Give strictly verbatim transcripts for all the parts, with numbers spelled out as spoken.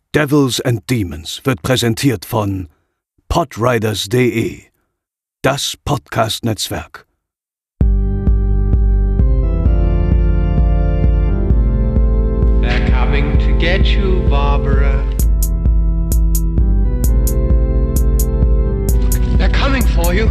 Devils and Demons wird präsentiert von podriders punkt de, das Podcast-Netzwerk. They're coming to get you, Barbara. They're coming for you.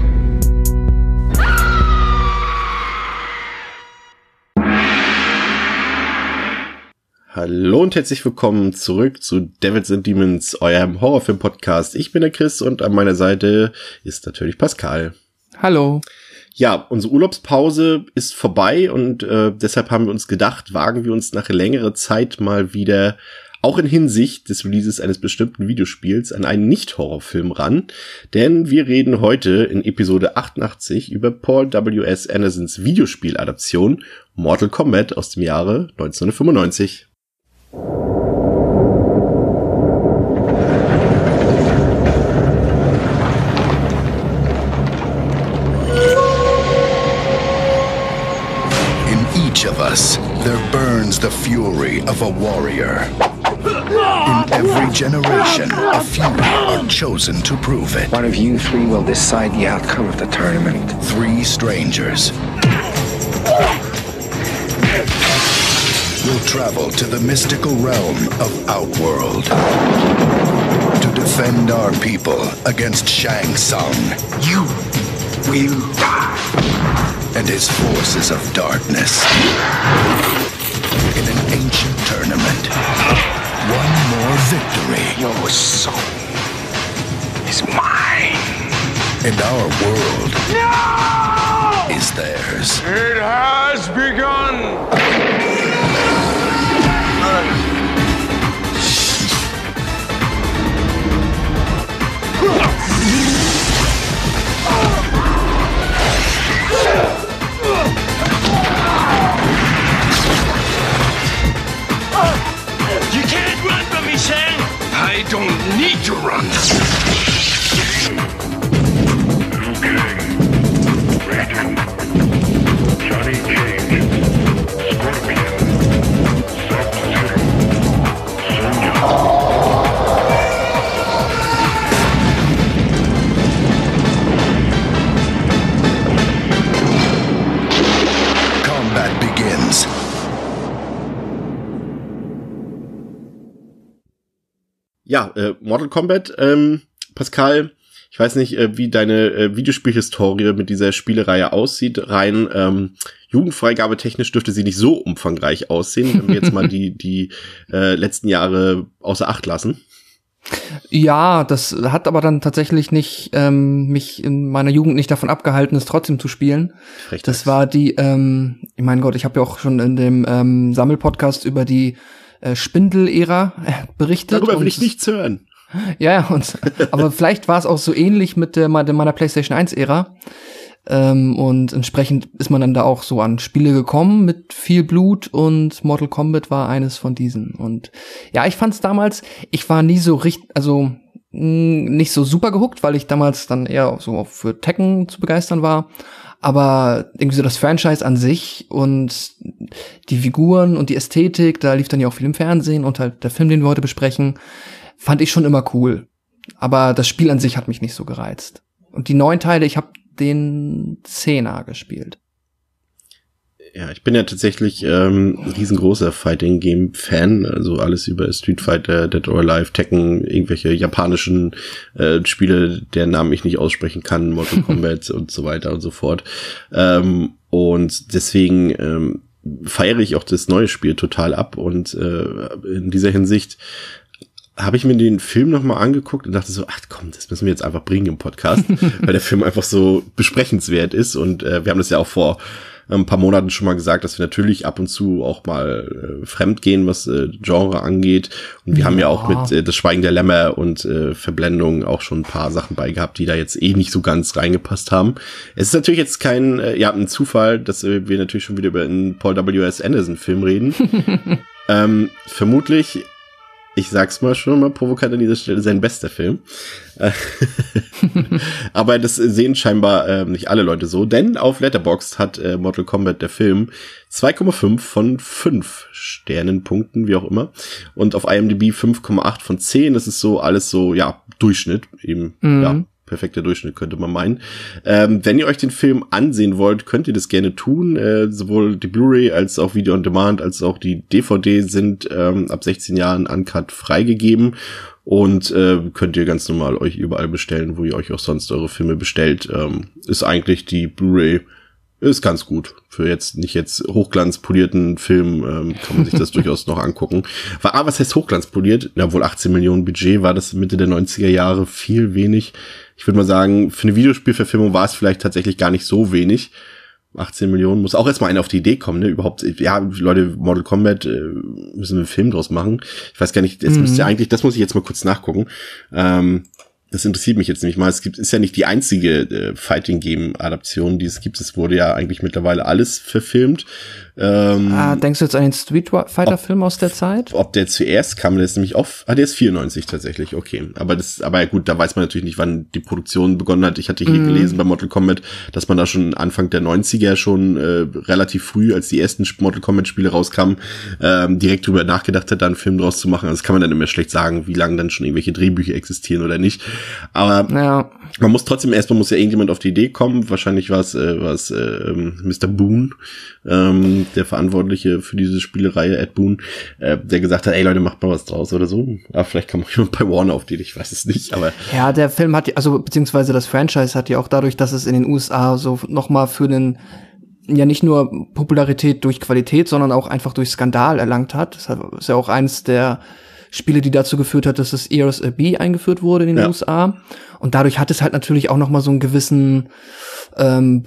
Hallo und herzlich willkommen zurück zu Devils and Demons, eurem Horrorfilm-Podcast. Ich bin der Chris und an meiner Seite ist natürlich Pascal. Hallo. Ja, unsere Urlaubspause ist vorbei und äh, deshalb haben wir uns gedacht, wagen wir uns nach längerer Zeit mal wieder, auch in Hinsicht des Releases eines bestimmten Videospiels, an einen Nicht-Horrorfilm ran. Denn wir reden heute in Episode achtundachtzig über Paul W S. Andersons Videospieladaption Mortal Kombat aus dem Jahre neunzehnhundertfünfundneunzig. Of us, there burns the fury of a warrior. In every generation, a few are chosen to prove it. One of you three will decide the outcome of the tournament. Three strangers will travel to the mystical realm of Outworld to defend our people against Shang Tsung. You will die. And his forces of darkness in an ancient tournament. One more victory. Your soul is mine. And our world No! is theirs. It has begun. You can't run from me, Shang! I don't need to run. Liu Kang, Raiden, Johnny Cage, Scorpion, Sub-Zero, Sonya. Combat begins. Ja, äh, Mortal Kombat, ähm, Pascal, ich weiß nicht, äh, wie deine äh, Videospielhistorie mit dieser Spielereihe aussieht. Rein ähm, Jugendfreigabetechnisch dürfte sie nicht so umfangreich aussehen, wenn wir jetzt mal die die äh, letzten Jahre außer Acht lassen. Ja, das hat aber dann tatsächlich nicht ähm, mich in meiner Jugend nicht davon abgehalten, es trotzdem zu spielen. Frechheit. Das war die, ähm, ich mein Gott, ich habe ja auch schon in dem ähm, Sammelpodcast über die äh, Spindel-Ära äh, berichtet. Darüber will und ich nichts hören. Ja, ja, und aber vielleicht war es auch so ähnlich mit der, mit meiner PlayStation eins Ära. Ähm, und entsprechend ist man dann da auch so an Spiele gekommen mit viel Blut und Mortal Kombat war eines von diesen. Und ja, ich fand's damals, ich war nie so richtig, also mh, nicht so super gehuckt, weil ich damals dann eher so für Tekken zu begeistern war. Aber irgendwie so das Franchise an sich und die Figuren und die Ästhetik, da lief dann ja auch viel im Fernsehen und halt der Film, den wir heute besprechen, fand ich schon immer cool. Aber das Spiel an sich hat mich nicht so gereizt. Und die neuen Teile, ich habe den Zehner gespielt. Ja, ich bin ja tatsächlich ähm, ein riesengroßer Fighting-Game-Fan, also alles über Street Fighter, Dead or Alive, Tekken, irgendwelche japanischen äh, Spiele, deren Namen ich nicht aussprechen kann, Mortal Kombat und so weiter und so fort. Ähm, und deswegen ähm, feiere ich auch das neue Spiel total ab und äh, in dieser Hinsicht habe ich mir den Film nochmal angeguckt und dachte so, ach komm, das müssen wir jetzt einfach bringen im Podcast, weil der Film einfach so besprechenswert ist und äh, wir haben das ja auch vor ein paar Monaten schon mal gesagt, dass wir natürlich ab und zu auch mal äh, fremd gehen, was äh, Genre angeht. Und wir ja. haben ja auch mit äh, Das Schweigen der Lämmer und äh, Verblendung auch schon ein paar Sachen bei gehabt, die da jetzt eh nicht so ganz reingepasst haben. Es ist natürlich jetzt kein, äh, ja, ein Zufall, dass äh, wir natürlich schon wieder über einen Paul W S. Anderson Film reden. ähm, vermutlich ich sag's mal schon mal provokant an dieser Stelle, sein bester Film. Aber das sehen scheinbar äh, nicht alle Leute so, denn auf Letterboxd hat äh, Mortal Kombat, der Film, zwei Komma fünf von fünf Sternenpunkten, wie auch immer. Und auf I M D B fünf Komma acht von zehn. Das ist so alles so, ja, Durchschnitt. Eben, mhm. ja, perfekter Durchschnitt, könnte man meinen. Ähm, wenn ihr euch den Film ansehen wollt, könnt ihr das gerne tun. Äh, sowohl die Blu-ray als auch Video on Demand als auch die D V D sind ähm, ab sechzehn Jahren uncut freigegeben. Und äh, könnt ihr ganz normal euch überall bestellen, wo ihr euch auch sonst eure Filme bestellt. Ähm, ist eigentlich die Blu-ray ist ganz gut. Für jetzt nicht jetzt hochglanzpolierten Film ähm, kann man sich das durchaus noch angucken. War, ah, was heißt hochglanzpoliert? Ja, wohl achtzehn Millionen Budget war das Mitte der neunziger Jahre viel wenig. Ich würde mal sagen, für eine Videospielverfilmung war es vielleicht tatsächlich gar nicht so wenig. achtzehn Millionen, muss auch erstmal einer auf die Idee kommen, ne? Überhaupt, ja, Leute, Mortal Kombat, äh, müssen wir einen Film draus machen. Ich weiß gar nicht, das mhm. müsste ja eigentlich, das muss ich jetzt mal kurz nachgucken. Ähm, das interessiert mich jetzt nämlich mal. Es gibt, ist ja nicht die einzige äh, Fighting-Game-Adaption, die es gibt. Es wurde ja eigentlich mittlerweile alles verfilmt. Ähm, ah, denkst du jetzt an den Street Fighter-Film aus der Zeit? Ob der zuerst kam, der ist nämlich auf, ah, der ist vierundneunzig tatsächlich, okay. Aber das, aber gut, da weiß man natürlich nicht, wann die Produktion begonnen hat. Ich hatte hier mm. gelesen bei Mortal Kombat, dass man da schon Anfang der neunziger schon äh, relativ früh, als die ersten Mortal Kombat-Spiele rauskamen, ähm, direkt drüber nachgedacht hat, da einen Film draus zu machen. Also das kann man dann immer schlecht sagen, wie lange dann schon irgendwelche Drehbücher existieren oder nicht. Aber ja. Man muss trotzdem, erstmal muss ja irgendjemand auf die Idee kommen. Wahrscheinlich war es äh, war's, äh, Mister Boone, ähm, der Verantwortliche für diese Spielereihe, Ed Boon, äh, der gesagt hat, ey Leute, macht mal was draus oder so. Aber vielleicht kam auch jemand bei Warner auf die, ich weiß es nicht, aber. Ja, der Film hat, also, beziehungsweise das Franchise hat ja auch dadurch, dass es in den U S A so nochmal für den, ja nicht nur Popularität durch Qualität, sondern auch einfach durch Skandal erlangt hat. Das ist ja auch eines der Spiele, die dazu geführt hat, dass das E R S A B eingeführt wurde in den ja. U S A. Und dadurch hat es halt natürlich auch nochmal so einen gewissen ähm,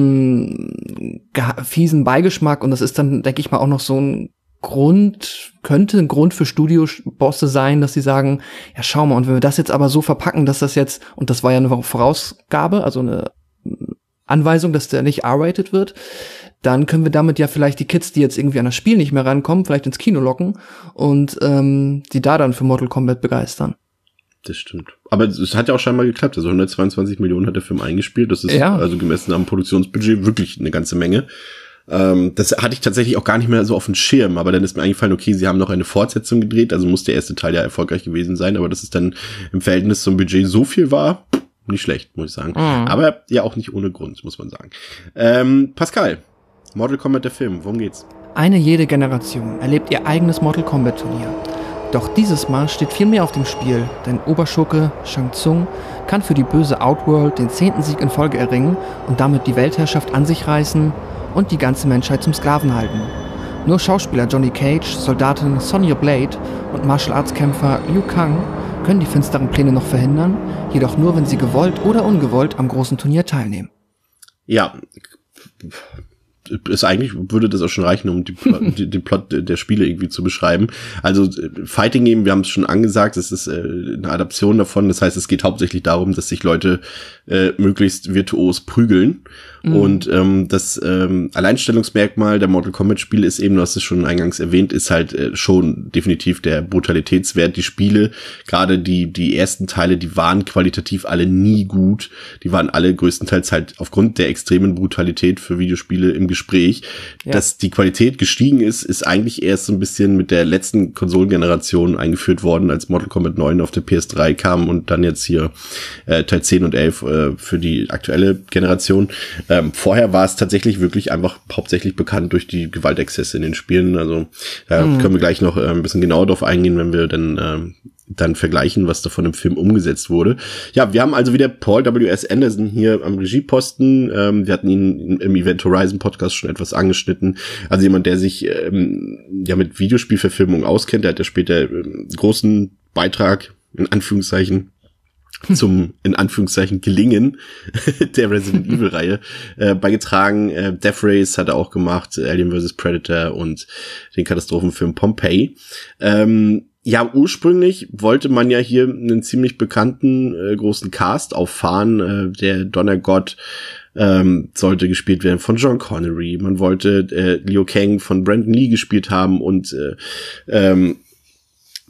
bösen, fiesen Beigeschmack. Und das ist dann, denke ich mal, auch noch so ein Grund, könnte ein Grund für Studiobosse sein, dass sie sagen, ja schau mal, und wenn wir das jetzt aber so verpacken, dass das jetzt, und das war ja eine Vorausgabe, also eine Anweisung, dass der nicht R-rated wird, dann können wir damit ja vielleicht die Kids, die jetzt irgendwie an das Spiel nicht mehr rankommen, vielleicht ins Kino locken und ähm, die da dann für Mortal Kombat begeistern. Das stimmt. Aber es hat ja auch scheinbar geklappt. Also hundertzweiundzwanzig Millionen hat der Film eingespielt. Das ist ja. also gemessen am Produktionsbudget wirklich eine ganze Menge. Ähm, das hatte ich tatsächlich auch gar nicht mehr so auf dem Schirm. Aber dann ist mir eingefallen, okay, sie haben noch eine Fortsetzung gedreht. Also muss der erste Teil ja erfolgreich gewesen sein. Aber dass es dann im Verhältnis zum Budget so viel war, nicht schlecht, muss ich sagen. Mhm. Aber ja auch nicht ohne Grund, muss man sagen. Ähm, Pascal, Mortal Kombat, der Film, worum geht's? Eine jede Generation erlebt ihr eigenes Mortal Kombat Turnier. Doch dieses Mal steht viel mehr auf dem Spiel, denn Oberschurke Shang Tsung kann für die böse Outworld den zehnten Sieg in Folge erringen und damit die Weltherrschaft an sich reißen und die ganze Menschheit zum Sklaven halten. Nur Schauspieler Johnny Cage, Soldatin Sonya Blade und Martial Arts Kämpfer Liu Kang können die finsteren Pläne noch verhindern, jedoch nur, wenn sie gewollt oder ungewollt am großen Turnier teilnehmen. Ja, ist eigentlich, würde das auch schon reichen, um die, die, den Plot der Spiele irgendwie zu beschreiben. Also Fighting Game, wir haben es schon angesagt, es ist äh, eine Adaption davon. Das heißt, es geht hauptsächlich darum, dass sich Leute äh, möglichst virtuos prügeln. Mhm. Und ähm, das ähm, Alleinstellungsmerkmal der Mortal Kombat Spiele ist eben, du hast es schon eingangs erwähnt, ist halt äh, schon definitiv der Brutalitätswert. Die Spiele, gerade die die ersten Teile, die waren qualitativ alle nie gut. Die waren alle größtenteils halt aufgrund der extremen Brutalität für Videospiele im Gespräch. Ja. Dass die Qualität gestiegen ist, ist eigentlich erst so ein bisschen mit der letzten Konsolengeneration eingeführt worden, als Mortal Kombat neun auf der P S drei kam und dann jetzt hier äh, Teil zehn und elf äh, für die aktuelle Generation. Ähm, vorher war es tatsächlich wirklich einfach hauptsächlich bekannt durch die Gewaltexzesse in den Spielen. Also da mhm. können wir gleich noch äh, ein bisschen genauer drauf eingehen, wenn wir dann ähm, dann vergleichen, was davon im Film umgesetzt wurde. Ja, wir haben also wieder Paul W S. Anderson hier am Regieposten. Ähm, wir hatten ihn im Event Horizon Podcast schon etwas angeschnitten. Also jemand, der sich ähm, ja mit Videospielverfilmung auskennt. Der hat ja später ähm, großen Beitrag, in Anführungszeichen, zum, in Anführungszeichen, Gelingen der Resident Evil Reihe äh, beigetragen. Äh, Death Race hat er auch gemacht, Alien versus. Predator und den Katastrophenfilm Pompeii. Ähm, Ja, ursprünglich wollte man ja hier einen ziemlich bekannten äh, großen Cast auffahren. Äh, der Donnergott ähm, sollte gespielt werden von John Connery. Man wollte äh, Liu Kang von Brandon Lee gespielt haben und äh, ähm,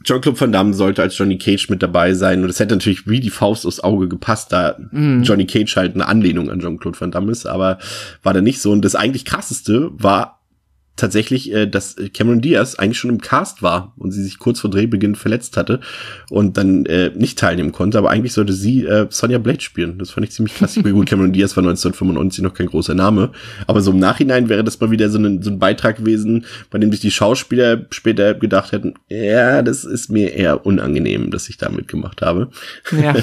Jean-Claude Van Damme sollte als Johnny Cage mit dabei sein und es hätte natürlich wie die Faust aufs Auge gepasst, da mm. Johnny Cage halt eine Anlehnung an Jean-Claude Van Damme ist, aber war da nicht so. Und das eigentlich krasseste war tatsächlich, äh, dass Cameron Diaz eigentlich schon im Cast war und sie sich kurz vor Drehbeginn verletzt hatte und dann äh, nicht teilnehmen konnte, aber eigentlich sollte sie äh, Sonya Blade spielen. Das fand ich ziemlich krass. Gut, Cameron Diaz war neunzehnhundertfünfundneunzig noch kein großer Name, aber so im Nachhinein wäre das mal wieder so ein, so ein Beitrag gewesen, bei dem sich die Schauspieler später gedacht hätten, ja, das ist mir eher unangenehm, dass ich da mitgemacht habe. Ja.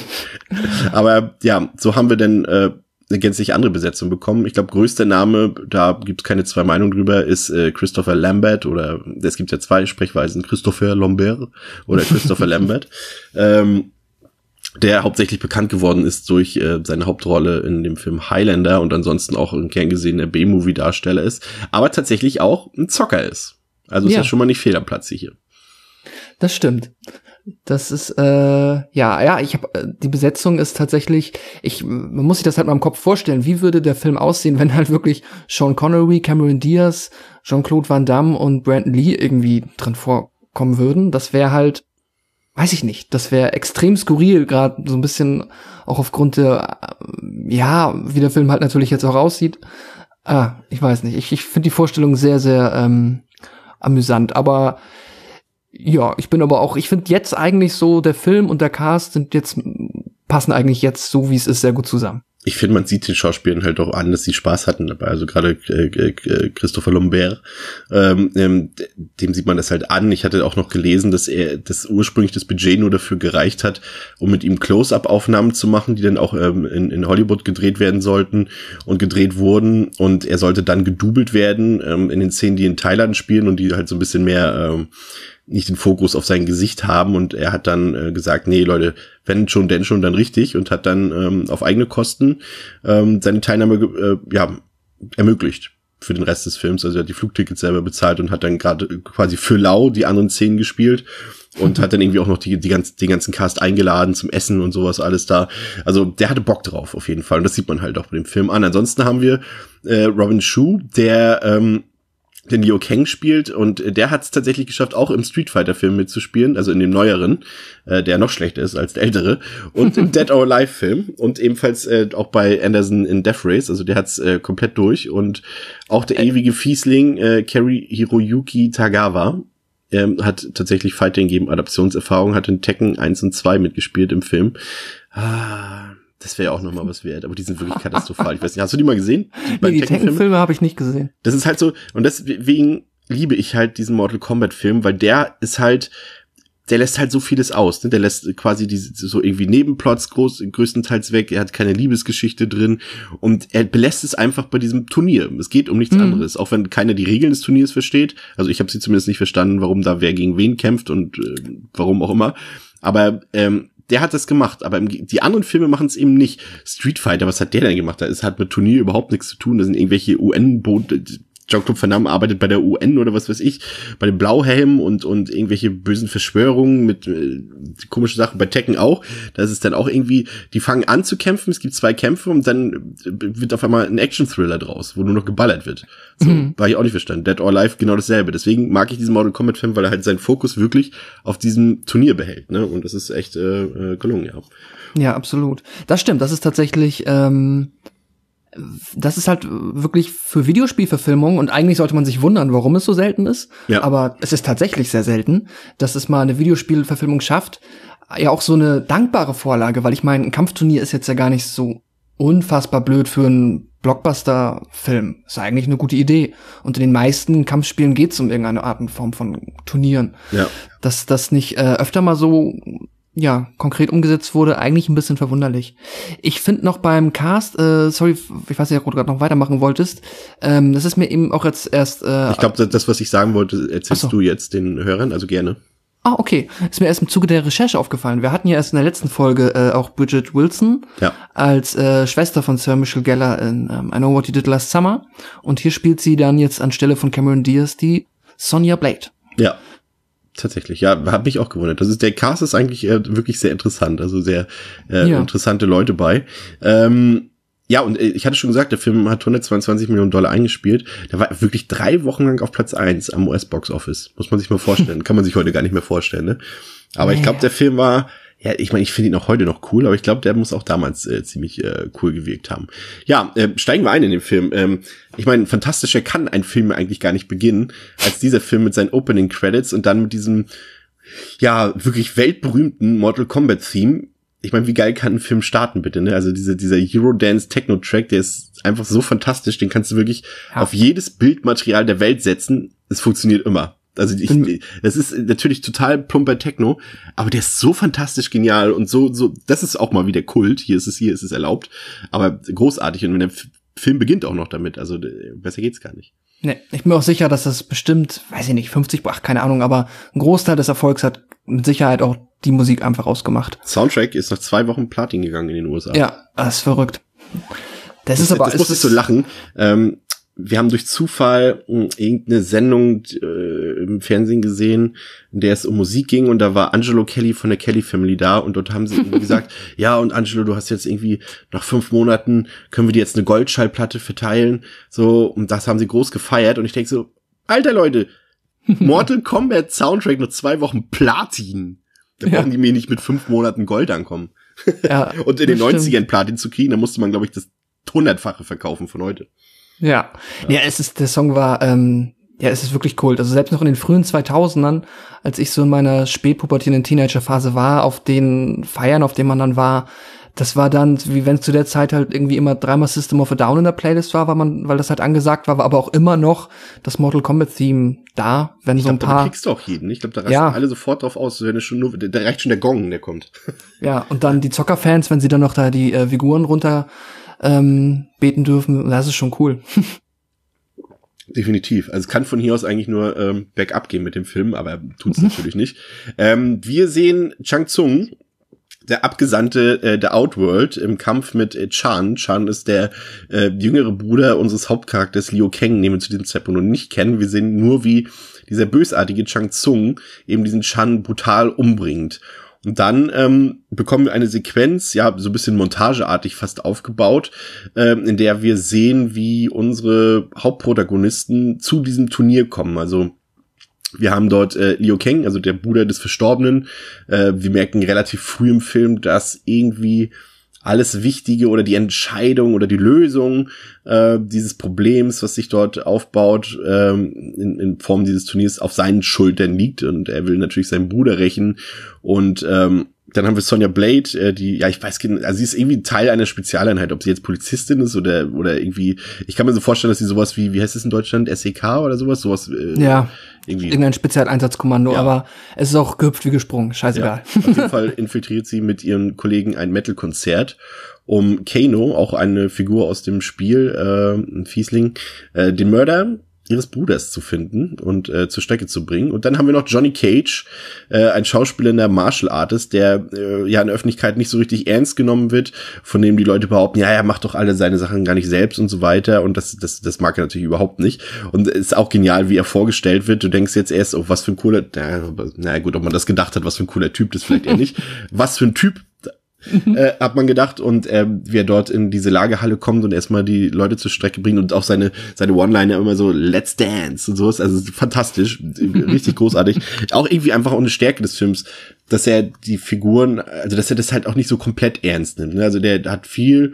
Aber ja, so haben wir dann äh, eine gänzlich andere Besetzung bekommen. Ich glaube, größter Name, da gibt es keine zwei Meinungen drüber, ist äh, Christopher Lambert oder es gibt ja zwei Sprechweisen, Christopher Lambert oder Christopher Lambert, ähm, der hauptsächlich bekannt geworden ist durch äh, seine Hauptrolle in dem Film Highlander und ansonsten auch ein gern gesehener B-Movie-Darsteller ist, aber tatsächlich auch ein Zocker ist. Also ist ja, ja schon mal nicht fehl am Platze hier. Das stimmt. Das ist, äh, ja, ja, ich habe die Besetzung ist tatsächlich, ich, man muss sich das halt mal im Kopf vorstellen, wie würde der Film aussehen, wenn halt wirklich Sean Connery, Cameron Diaz, Jean-Claude Van Damme und Brandon Lee irgendwie drin vorkommen würden. Das wäre halt, weiß ich nicht, das wäre extrem skurril, gerade so ein bisschen auch aufgrund der, ja, wie der Film halt natürlich jetzt auch aussieht. Ah, ich weiß nicht, ich, ich finde die Vorstellung sehr, sehr ähm, amüsant, aber ja, ich bin aber auch, ich finde jetzt eigentlich so, der Film und der Cast sind jetzt, passen eigentlich jetzt so, wie es ist, sehr gut zusammen. Ich finde, man sieht den Schauspielern halt auch an, dass sie Spaß hatten dabei. Also gerade äh, äh, Christopher Lambert, ähm, ähm, dem sieht man das halt an. Ich hatte auch noch gelesen, dass er das ursprünglich das Budget nur dafür gereicht hat, um mit ihm Close-Up-Aufnahmen zu machen, die dann auch ähm, in, in Hollywood gedreht werden sollten und gedreht wurden. Und er sollte dann gedoubelt werden ähm, in den Szenen, die in Thailand spielen und die halt so ein bisschen mehr ähm, nicht den Fokus auf sein Gesicht haben, und er hat dann äh, gesagt, nee, Leute, wenn schon, denn schon, dann richtig, und hat dann ähm, auf eigene Kosten ähm, seine Teilnahme äh, ja ermöglicht für den Rest des Films. Also er hat die Flugtickets selber bezahlt und hat dann gerade quasi für lau die anderen Szenen gespielt und hat dann irgendwie auch noch die, die ganzen, den ganzen Cast eingeladen zum Essen und sowas alles da. Also der hatte Bock drauf auf jeden Fall, und das sieht man halt auch bei dem Film an. Ansonsten haben wir äh, Robin Shou, der ähm, den Liu Kang spielt, und der hat es tatsächlich geschafft, auch im Street Fighter Film mitzuspielen, also in dem neueren, äh, der noch schlechter ist als der ältere, und im Dead or Alive Film und ebenfalls äh, auch bei Anderson in Death Race, also der hat's äh, komplett durch, und auch der ewige Fiesling äh, Kari Hiroyuki Tagawa ähm, hat tatsächlich Fighting Game Adaptionserfahrung, hat in Tekken eins und zwei mitgespielt im Film. Ah, das wäre ja auch nochmal was wert, aber die sind wirklich katastrophal. Ich weiß nicht, hast du die mal gesehen? Die, nee, die Tekken-Filme habe ich nicht gesehen. Das ist halt so, und deswegen liebe ich halt diesen Mortal Kombat-Film, weil der ist halt, der lässt halt so vieles aus, ne? Der lässt quasi diese so irgendwie Nebenplots groß, größtenteils weg, er hat keine Liebesgeschichte drin, und er belässt es einfach bei diesem Turnier. Es geht um nichts mhm. anderes, auch wenn keiner die Regeln des Turniers versteht. Also ich habe sie zumindest nicht verstanden, warum da wer gegen wen kämpft und äh, warum auch immer. Aber ähm, der hat das gemacht, aber die anderen Filme machen es eben nicht. Street Fighter, was hat der denn gemacht? Das hat mit Turnier überhaupt nichts zu tun. Das sind irgendwelche U N-Boote. Jean-Claude Van Damme arbeitet bei der U N oder was weiß ich, bei den Blauhelmen und und irgendwelche bösen Verschwörungen mit äh, komischen Sachen, bei Tekken auch. Da ist es dann auch irgendwie, die fangen an zu kämpfen, es gibt zwei Kämpfe und dann wird auf einmal ein Action-Thriller draus, wo nur noch geballert wird. So, mhm. War ich auch nicht verstanden. Dead or Alive genau dasselbe. Deswegen mag ich diesen Mortal Kombat-Film, weil er halt seinen Fokus wirklich auf diesem Turnier behält, ne? Und das ist echt äh, gelungen, ja. Ja, absolut. Das stimmt, das ist tatsächlich ähm das ist halt wirklich für Videospielverfilmung, und eigentlich sollte man sich wundern, warum es so selten ist. Ja. Aber es ist tatsächlich sehr selten, dass es mal eine Videospielverfilmung schafft. Ja, auch so eine dankbare Vorlage, weil ich meine, ein Kampfturnier ist jetzt ja gar nicht so unfassbar blöd für einen Blockbuster-Film. Ist eigentlich eine gute Idee. Und in den meisten Kampfspielen geht es um irgendeine Art und Form von Turnieren. Ja. Dass das nicht äh, öfter mal so ja, konkret umgesetzt wurde, eigentlich ein bisschen verwunderlich. Ich finde noch beim Cast, äh, sorry, ich weiß nicht, ob du gerade noch weitermachen wolltest, ähm, das ist mir eben auch jetzt erst äh, ich glaube, das, was ich sagen wollte, erzählst so. du jetzt den Hörern, also gerne. Ah, okay. Ist mir erst im Zuge der Recherche aufgefallen. Wir hatten ja erst in der letzten Folge äh, auch Bridget Wilson ja. als äh, Schwester von Sir Michelle Gellar in ähm, I Know What You Did Last Summer, und hier spielt sie dann jetzt anstelle von Cameron Diaz die Sonya Blade. Ja. Tatsächlich, ja, habe mich auch gewundert. Das ist, der Cast ist eigentlich äh, wirklich sehr interessant, also sehr äh, ja. interessante Leute bei. Ähm, ja, und ich hatte schon gesagt, der Film hat hundertzweiundzwanzig Millionen Dollar eingespielt. Der war wirklich drei Wochen lang auf Platz eins am U S-Box-Office. Muss man sich mal vorstellen. Kann man sich heute gar nicht mehr vorstellen, ne? Aber ich glaube, der Film war, ja, ich meine, ich finde ihn auch heute noch cool, aber ich glaube, der muss auch damals äh, ziemlich äh, cool gewirkt haben. Ja, äh, steigen wir ein in den Film. Ähm, ich meine, fantastischer kann ein Film eigentlich gar nicht beginnen, als dieser Film mit seinen Opening Credits und dann mit diesem, ja, wirklich weltberühmten Mortal Kombat Theme. Ich meine, wie geil kann ein Film starten, bitte, ne? Also diese, dieser Eurodance-Techno-Track, der ist einfach so fantastisch, den kannst du wirklich ja. auf jedes Bildmaterial der Welt setzen. Es funktioniert immer. Also ich, das ist natürlich total plumper Techno, aber der ist so fantastisch genial und so, so, das ist auch mal wieder Kult. Hier ist es, hier ist es erlaubt. Aber großartig. Und wenn der Film beginnt auch noch damit, also besser geht's gar nicht. Nee, ich bin mir auch sicher, dass das bestimmt, weiß ich nicht, fünfzig, ach, keine Ahnung, aber ein Großteil des Erfolgs hat mit Sicherheit auch die Musik einfach ausgemacht. Soundtrack ist nach zwei Wochen Platin gegangen in den U S A. Ja, das ist verrückt. Das, das ist aber, das muss ich so lachen. Ähm, wir haben durch Zufall mh, irgendeine Sendung äh, im Fernsehen gesehen, in der es um Musik ging und da war Angelo Kelly von der Kelly Family da und dort haben sie irgendwie gesagt, ja und Angelo, du hast jetzt irgendwie nach fünf Monaten, können wir dir jetzt eine Goldschallplatte verteilen, so, und das haben sie groß gefeiert und ich denke so, alter Leute, Mortal Kombat Soundtrack nur zwei Wochen Platin. Da ja. brauchen die mir nicht mit fünf Monaten Gold ankommen. Ja, und in den neunzigern Platin zu kriegen, da musste man, glaube ich, das hundertfache verkaufen von heute. Ja. ja, ja, es ist, der Song war, ähm, ja, es ist wirklich Kult. Also selbst noch in den frühen zweitausendern, als ich so in meiner spätpubertierenden Teenagerphase war, auf den Feiern, auf denen man dann war, das war dann, wie wenn es zu der Zeit halt irgendwie immer dreimal System of a Down in der Playlist war, weil man, weil das halt angesagt war, war aber auch immer noch das Mortal Kombat Theme da, wenn ich so glaub, ein paar. Da kriegst du auch jeden. Ich glaube, da rasten ja. alle sofort drauf aus, wenn es schon nur, da reicht schon der Gong, der kommt. Ja, und dann die Zockerfans, wenn sie dann noch da die äh, Figuren runter ähm, beten dürfen, das ist schon cool. Definitiv. Also es kann von hier aus eigentlich nur ähm, bergab gehen mit dem Film, aber tut's natürlich nicht. Ähm, wir sehen Shang Tsung, der Abgesandte äh, der Outworld im Kampf mit äh, Chan. Chan ist der äh, jüngere Bruder unseres Hauptcharakters Liu Kang, den wir zu diesem Zeitpunkt noch nicht kennen. Wir sehen nur, wie dieser bösartige Shang Tsung eben diesen Chan brutal umbringt. Und dann ähm, bekommen wir eine Sequenz, ja, so ein bisschen montageartig fast aufgebaut, ähm, in der wir sehen, wie unsere Hauptprotagonisten zu diesem Turnier kommen. Also wir haben dort äh, Liu Kang, also der Bruder des Verstorbenen. Äh, wir merken relativ früh im Film, dass irgendwie alles Wichtige oder die Entscheidung oder die Lösung äh, dieses Problems, was sich dort aufbaut, ähm, in, in Form dieses Turniers auf seinen Schultern liegt. Und er will natürlich seinen Bruder rächen. Und ähm, dann haben wir Sonya Blade, äh, die, ja, ich weiß nicht, also sie ist irgendwie Teil einer Spezialeinheit, ob sie jetzt Polizistin ist oder oder irgendwie, ich kann mir so vorstellen, dass sie sowas wie, wie heißt es in Deutschland, S E K oder sowas, sowas äh, ja, irgendwie irgendein Spezialeinsatzkommando, ja. Aber es ist auch gehüpft wie gesprungen, scheißegal. Ja, auf jeden Fall infiltriert sie mit ihren Kollegen ein Metal-Konzert, um Kano, auch eine Figur aus dem Spiel, äh, ein Fiesling, äh, den Mörder ihres Bruders zu finden und äh, zur Strecke zu bringen. Und dann haben wir noch Johnny Cage, äh, ein Schauspieler, der Martial Artist, der äh, ja in der Öffentlichkeit nicht so richtig ernst genommen wird, von dem die Leute behaupten, ja, er macht doch alle seine Sachen gar nicht selbst und so weiter. Und das das das mag er natürlich überhaupt nicht. Und es ist auch genial, wie er vorgestellt wird. Du denkst jetzt erst, oh, was für ein cooler, na, na gut, ob man das gedacht hat, was für ein cooler Typ, das vielleicht eher nicht. Was für ein Typ, äh, hat man gedacht, und äh, wie er dort in diese Lagerhalle kommt und erstmal die Leute zur Strecke bringt und auch seine seine One-Liner immer so Let's Dance und sowas, also fantastisch, richtig großartig. Auch irgendwie einfach auch eine Stärke des Films, dass er die Figuren, also dass er das halt auch nicht so komplett ernst nimmt, ne? Also der hat viel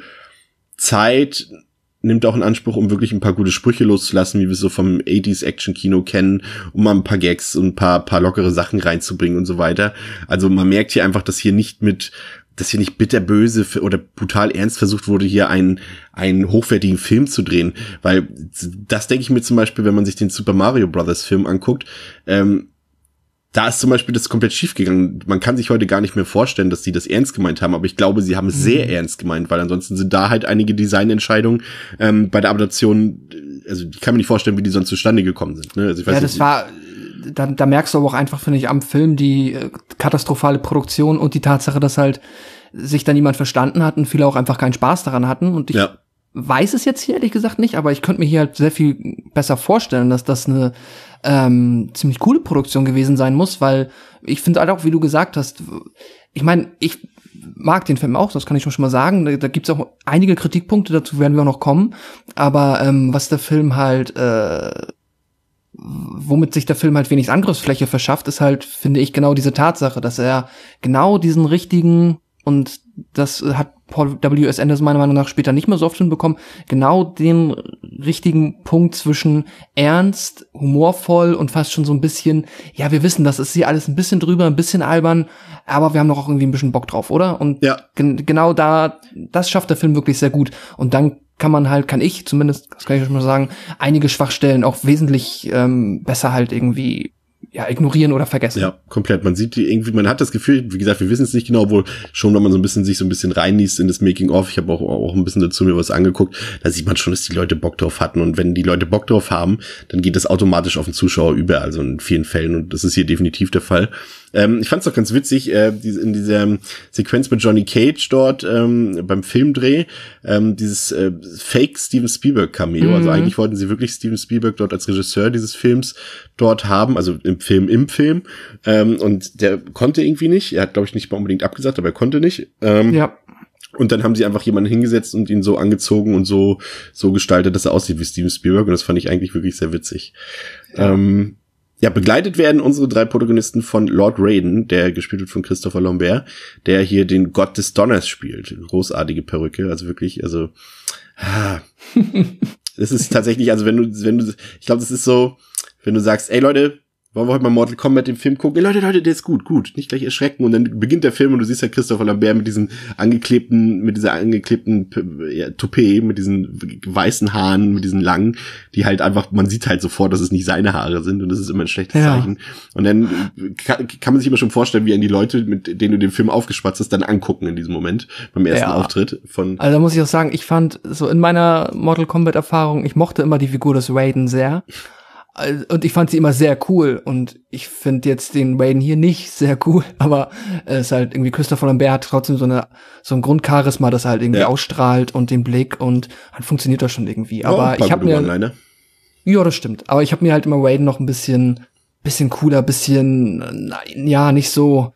Zeit, nimmt auch in Anspruch, um wirklich ein paar gute Sprüche loszulassen, wie wir es so vom achtziger Action-Kino kennen, um mal ein paar Gags und ein paar paar lockere Sachen reinzubringen und so weiter. Also man merkt hier einfach, dass hier nicht mit dass hier nicht bitterböse oder brutal ernst versucht wurde, hier einen, einen hochwertigen Film zu drehen. Weil das denke ich mir zum Beispiel, wenn man sich den Super Mario Brothers Film anguckt, ähm, da ist zum Beispiel das komplett schief gegangen. Man kann sich heute gar nicht mehr vorstellen, dass sie das ernst gemeint haben, aber ich glaube, sie haben es mhm. sehr ernst gemeint, weil ansonsten sind da halt einige Designentscheidungen ähm, bei der Adaption, also ich kann mir nicht vorstellen, wie die sonst zustande gekommen sind. Ne? Also ich weiß ja, nicht, das war... Da, da merkst du aber auch einfach, finde ich, am Film die äh, katastrophale Produktion und die Tatsache, dass halt sich da niemand verstanden hat und viele auch einfach keinen Spaß daran hatten. Und ich ja. weiß es jetzt hier ehrlich gesagt nicht, aber ich könnte mir hier halt sehr viel besser vorstellen, dass das eine ähm, ziemlich coole Produktion gewesen sein muss, weil ich finde halt auch, wie du gesagt hast, ich meine, ich mag den Film auch, das kann ich schon mal sagen. Da, da gibt's auch einige Kritikpunkte, dazu werden wir auch noch kommen. Aber ähm, was der Film halt, äh, womit sich der Film halt wenig Angriffsfläche verschafft, ist halt, finde ich, genau diese Tatsache, dass er genau diesen richtigen, und das hat Paul W S Anderson meiner Meinung nach später nicht mehr so oft hinbekommen, genau den richtigen Punkt zwischen ernst, humorvoll und fast schon so ein bisschen, ja, wir wissen, das ist hier alles ein bisschen drüber, ein bisschen albern, aber wir haben doch auch irgendwie ein bisschen Bock drauf, oder? Und ja. gen- genau da, das schafft der Film wirklich sehr gut. Und dann kann man halt, kann ich zumindest, das kann ich schon mal sagen, einige Schwachstellen auch wesentlich ähm, besser halt irgendwie ja ignorieren oder vergessen. Ja, komplett. Man sieht die irgendwie, man hat das Gefühl, wie gesagt, wir wissen es nicht genau, obwohl schon, wenn man so ein bisschen sich so ein bisschen reinliest in das Making-of, ich habe auch auch ein bisschen dazu mir was angeguckt, da sieht man schon, dass die Leute Bock drauf hatten, und wenn die Leute Bock drauf haben, dann geht das automatisch auf den Zuschauer über, also in vielen Fällen, und das ist hier definitiv der Fall. Ähm, ich fand es doch ganz witzig, äh, in dieser Sequenz mit Johnny Cage dort ähm, beim Filmdreh, ähm, dieses äh, Fake Steven Spielberg Cameo, mhm. also eigentlich wollten sie wirklich Steven Spielberg dort als Regisseur dieses Films dort haben, also im Film, im Film, ähm, und der konnte irgendwie nicht, er hat glaube ich nicht mal unbedingt abgesagt, aber er konnte nicht. Ähm, ja. Und dann haben sie einfach jemanden hingesetzt und ihn so angezogen und so so gestaltet, dass er aussieht wie Steven Spielberg, und das fand ich eigentlich wirklich sehr witzig. Ja. Ähm, Ja, begleitet werden unsere drei Protagonisten von Lord Raiden, der gespielt wird von Christopher Lambert, der hier den Gott des Donners spielt. Großartige Perücke, also wirklich, also ah, das ist tatsächlich, also wenn du, wenn du, ich glaube, das ist so, wenn du sagst, ey Leute, wollen wir heute mal Mortal Kombat den Film gucken? Ey, Leute, Leute, der ist gut, gut, nicht gleich erschrecken. Und dann beginnt der Film und du siehst ja Christopher Lambert mit diesen angeklebten, mit dieser angeklebten ja, Toupet, mit diesen weißen Haaren, mit diesen langen, die halt einfach, man sieht halt sofort, dass es nicht seine Haare sind, und das ist immer ein schlechtes ja. Zeichen. Und dann kann, kann man sich immer schon vorstellen, wie an die Leute, mit denen du den Film aufgespatzt hast, dann angucken in diesem Moment, beim ersten ja. Auftritt von. Also da muss ich auch sagen, ich fand so in meiner Mortal Kombat Erfahrung, ich mochte immer die Figur des Raiden sehr. Und ich fand sie immer sehr cool, und ich finde jetzt den Raiden hier nicht sehr cool, aber es ist halt irgendwie, Christopher Lambert hat trotzdem so eine so ein Grundcharisma, das er halt irgendwie ja. ausstrahlt, und den Blick, und dann funktioniert das schon irgendwie. Ja, aber ich habe mir One-Liner. Ja, das stimmt, aber ich habe mir halt immer Raiden noch ein bisschen bisschen cooler, bisschen ja, nicht so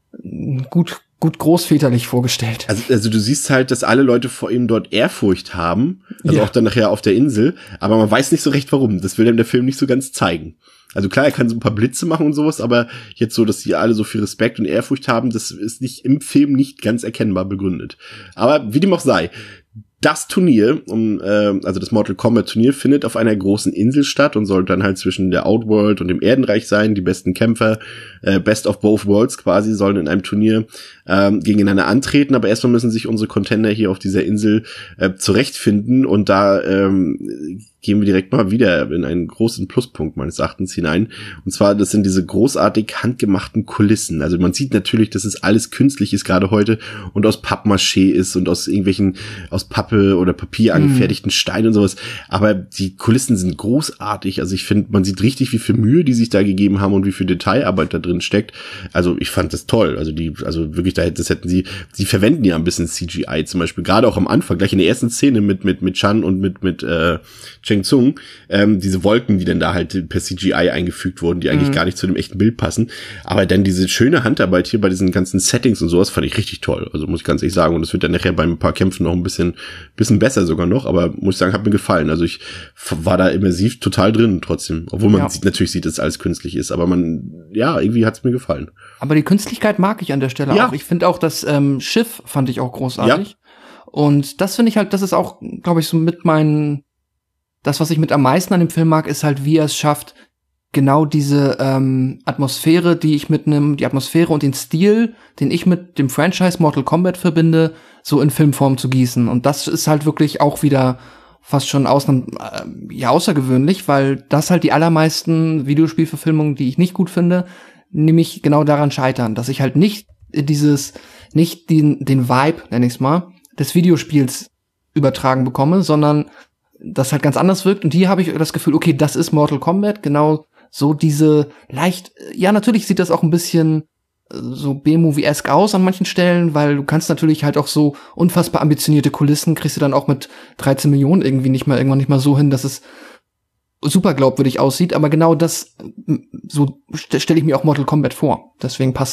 gut gut großväterlich vorgestellt. Also, also du siehst halt, dass alle Leute vor ihm dort Ehrfurcht haben, also ja. auch dann nachher auf der Insel, aber man weiß nicht so recht warum. Das will ihm der Film nicht so ganz zeigen. Also klar, er kann so ein paar Blitze machen und sowas, aber jetzt so, dass die alle so viel Respekt und Ehrfurcht haben, das ist nicht im Film nicht ganz erkennbar begründet. Aber wie dem auch sei, das Turnier, um, äh, also das Mortal Kombat Turnier, findet auf einer großen Insel statt und soll dann halt zwischen der Outworld und dem Erdenreich sein. Die besten Kämpfer, äh, Best of Both Worlds quasi, sollen in einem Turnier ähm, gegeneinander antreten. Aber erstmal müssen sich unsere Contender hier auf dieser Insel äh, zurechtfinden, und da ähm, gehen wir direkt mal wieder in einen großen Pluspunkt meines Erachtens hinein. Und zwar, das sind diese großartig handgemachten Kulissen. Also man sieht natürlich, dass es alles künstlich ist, gerade heute, und aus Pappmaché ist und aus irgendwelchen, aus Pappe oder Papier angefertigten mhm. Steinen und sowas. Aber die Kulissen sind großartig. Also ich finde, man sieht richtig, wie viel Mühe die sich da gegeben haben und wie viel Detailarbeit da drin steckt. Also ich fand das toll. Also die, also wirklich, da das hätten sie, sie verwenden ja ein bisschen C G I zum Beispiel, gerade auch am Anfang, gleich in der ersten Szene mit, mit, mit Chan und mit, mit, äh, Shang Tsung, ähm, diese Wolken, die dann da halt per C G I eingefügt wurden, die eigentlich mhm. gar nicht zu dem echten Bild passen. Aber dann diese schöne Handarbeit hier bei diesen ganzen Settings und sowas fand ich richtig toll. Also muss ich ganz ehrlich sagen. Und das wird dann nachher bei ein paar Kämpfen noch ein bisschen, bisschen besser sogar noch. Aber muss ich sagen, hat mir gefallen. Also ich war da immersiv total drin trotzdem. Obwohl man ja. sieht, natürlich sieht, dass alles künstlich ist. Aber man, ja, irgendwie hat es mir gefallen. Aber die Künstlichkeit mag ich an der Stelle ja. auch. Ich finde auch das ähm, Schiff fand ich auch großartig. Ja. Und das finde ich halt, das ist auch, glaube ich, so mit meinen das, was ich mit am meisten an dem Film mag, ist halt, wie er es schafft, genau diese ähm, Atmosphäre, die ich mit einem, die Atmosphäre und den Stil, den ich mit dem Franchise Mortal Kombat verbinde, so in Filmform zu gießen. Und das ist halt wirklich auch wieder fast schon ausnahms äh, ja außergewöhnlich, weil das halt die allermeisten Videospielverfilmungen, die ich nicht gut finde, nämlich genau daran scheitern, dass ich halt nicht dieses, nicht den, den Vibe, nenn ich's mal, des Videospiels übertragen bekomme, sondern das halt ganz anders wirkt. Und hier habe ich das Gefühl, okay, das ist Mortal Kombat, genau so diese leicht, ja, natürlich sieht das auch ein bisschen so B-Movie-esque aus an manchen Stellen, weil du kannst natürlich halt auch so unfassbar ambitionierte Kulissen, kriegst du dann auch mit dreizehn Millionen irgendwie nicht mal, irgendwann nicht mal so hin, dass es super glaubwürdig aussieht, aber genau das, so st- stelle ich mir auch Mortal Kombat vor. Deswegen passt das. Ja.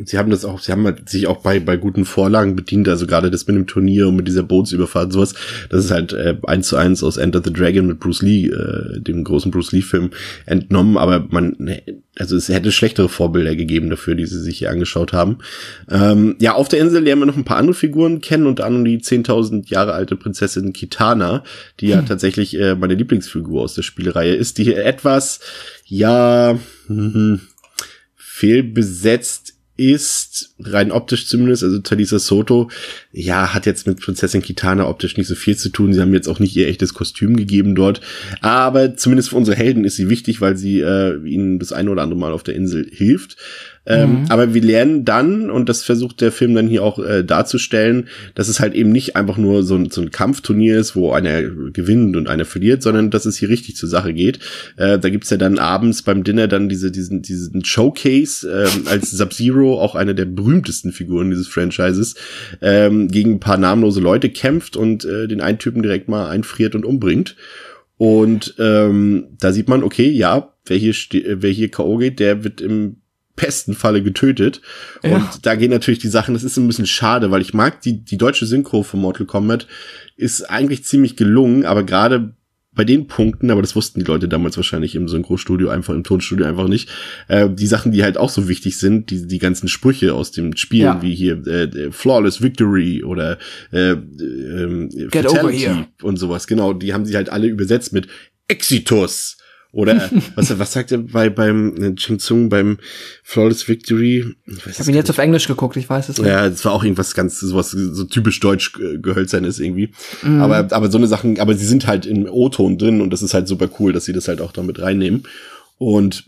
Sie haben das auch, sie haben halt sich auch bei bei guten Vorlagen bedient, also gerade das mit dem Turnier und mit dieser Bootsüberfahrt und sowas, das ist halt äh, eins zu eins aus Enter the Dragon mit Bruce Lee, äh, dem großen Bruce Lee-Film, entnommen, aber man, also es hätte schlechtere Vorbilder gegeben dafür, die sie sich hier angeschaut haben. Ähm, ja, auf der Insel lernen wir noch ein paar andere Figuren kennen, unter anderem die zehntausend Jahre alte Prinzessin Kitana, die ja hm. tatsächlich äh, meine Lieblingsfigur aus der Spielereihe ist, die hier etwas, ja, hm, fehlbesetzt ist, rein optisch zumindest, also Talisa Soto, ja, hat jetzt mit Prinzessin Kitana optisch nicht so viel zu tun. Sie haben jetzt auch nicht ihr echtes Kostüm gegeben dort, aber zumindest für unsere Helden ist sie wichtig, weil sie äh, ihnen das eine oder andere Mal auf der Insel hilft. Ähm, mhm. Aber wir lernen dann, und das versucht der Film dann hier auch äh, darzustellen, dass es halt eben nicht einfach nur so ein, so ein Kampfturnier ist, wo einer gewinnt und einer verliert, sondern dass es hier richtig zur Sache geht. Äh, da gibt's ja dann abends beim Dinner dann diese diesen diesen Showcase, ähm, als Sub-Zero, auch eine der berühmtesten Figuren dieses Franchises, ähm, gegen ein paar namenlose Leute kämpft und äh, den einen Typen direkt mal einfriert und umbringt. Und ähm, da sieht man, okay, ja, wer hier ste- wer hier K O geht, der wird im besten Falle getötet. Ja. Und da gehen natürlich die Sachen, das ist ein bisschen schade, weil ich mag die die deutsche Synchro von Mortal Kombat ist eigentlich ziemlich gelungen, aber gerade bei den Punkten, aber das wussten die Leute damals wahrscheinlich im Synchrostudio einfach, im Tonstudio einfach nicht, äh, die Sachen, die halt auch so wichtig sind, die die ganzen Sprüche aus dem Spiel, ja. wie hier äh, Flawless Victory oder äh, äh, Get over here und sowas, genau, die haben sie halt alle übersetzt mit Exitus. Oder was was sagt er bei beim Shang Tsung beim Flawless Victory? Ich, ich habe ihn jetzt auf Englisch geguckt, ich weiß es nicht. Ja, es war auch irgendwas ganz sowas so typisch deutsch gehölzern ist irgendwie. Mm. Aber aber so eine Sachen, aber sie sind halt im O-Ton drin und das ist halt super cool, dass sie das halt auch damit reinnehmen. Und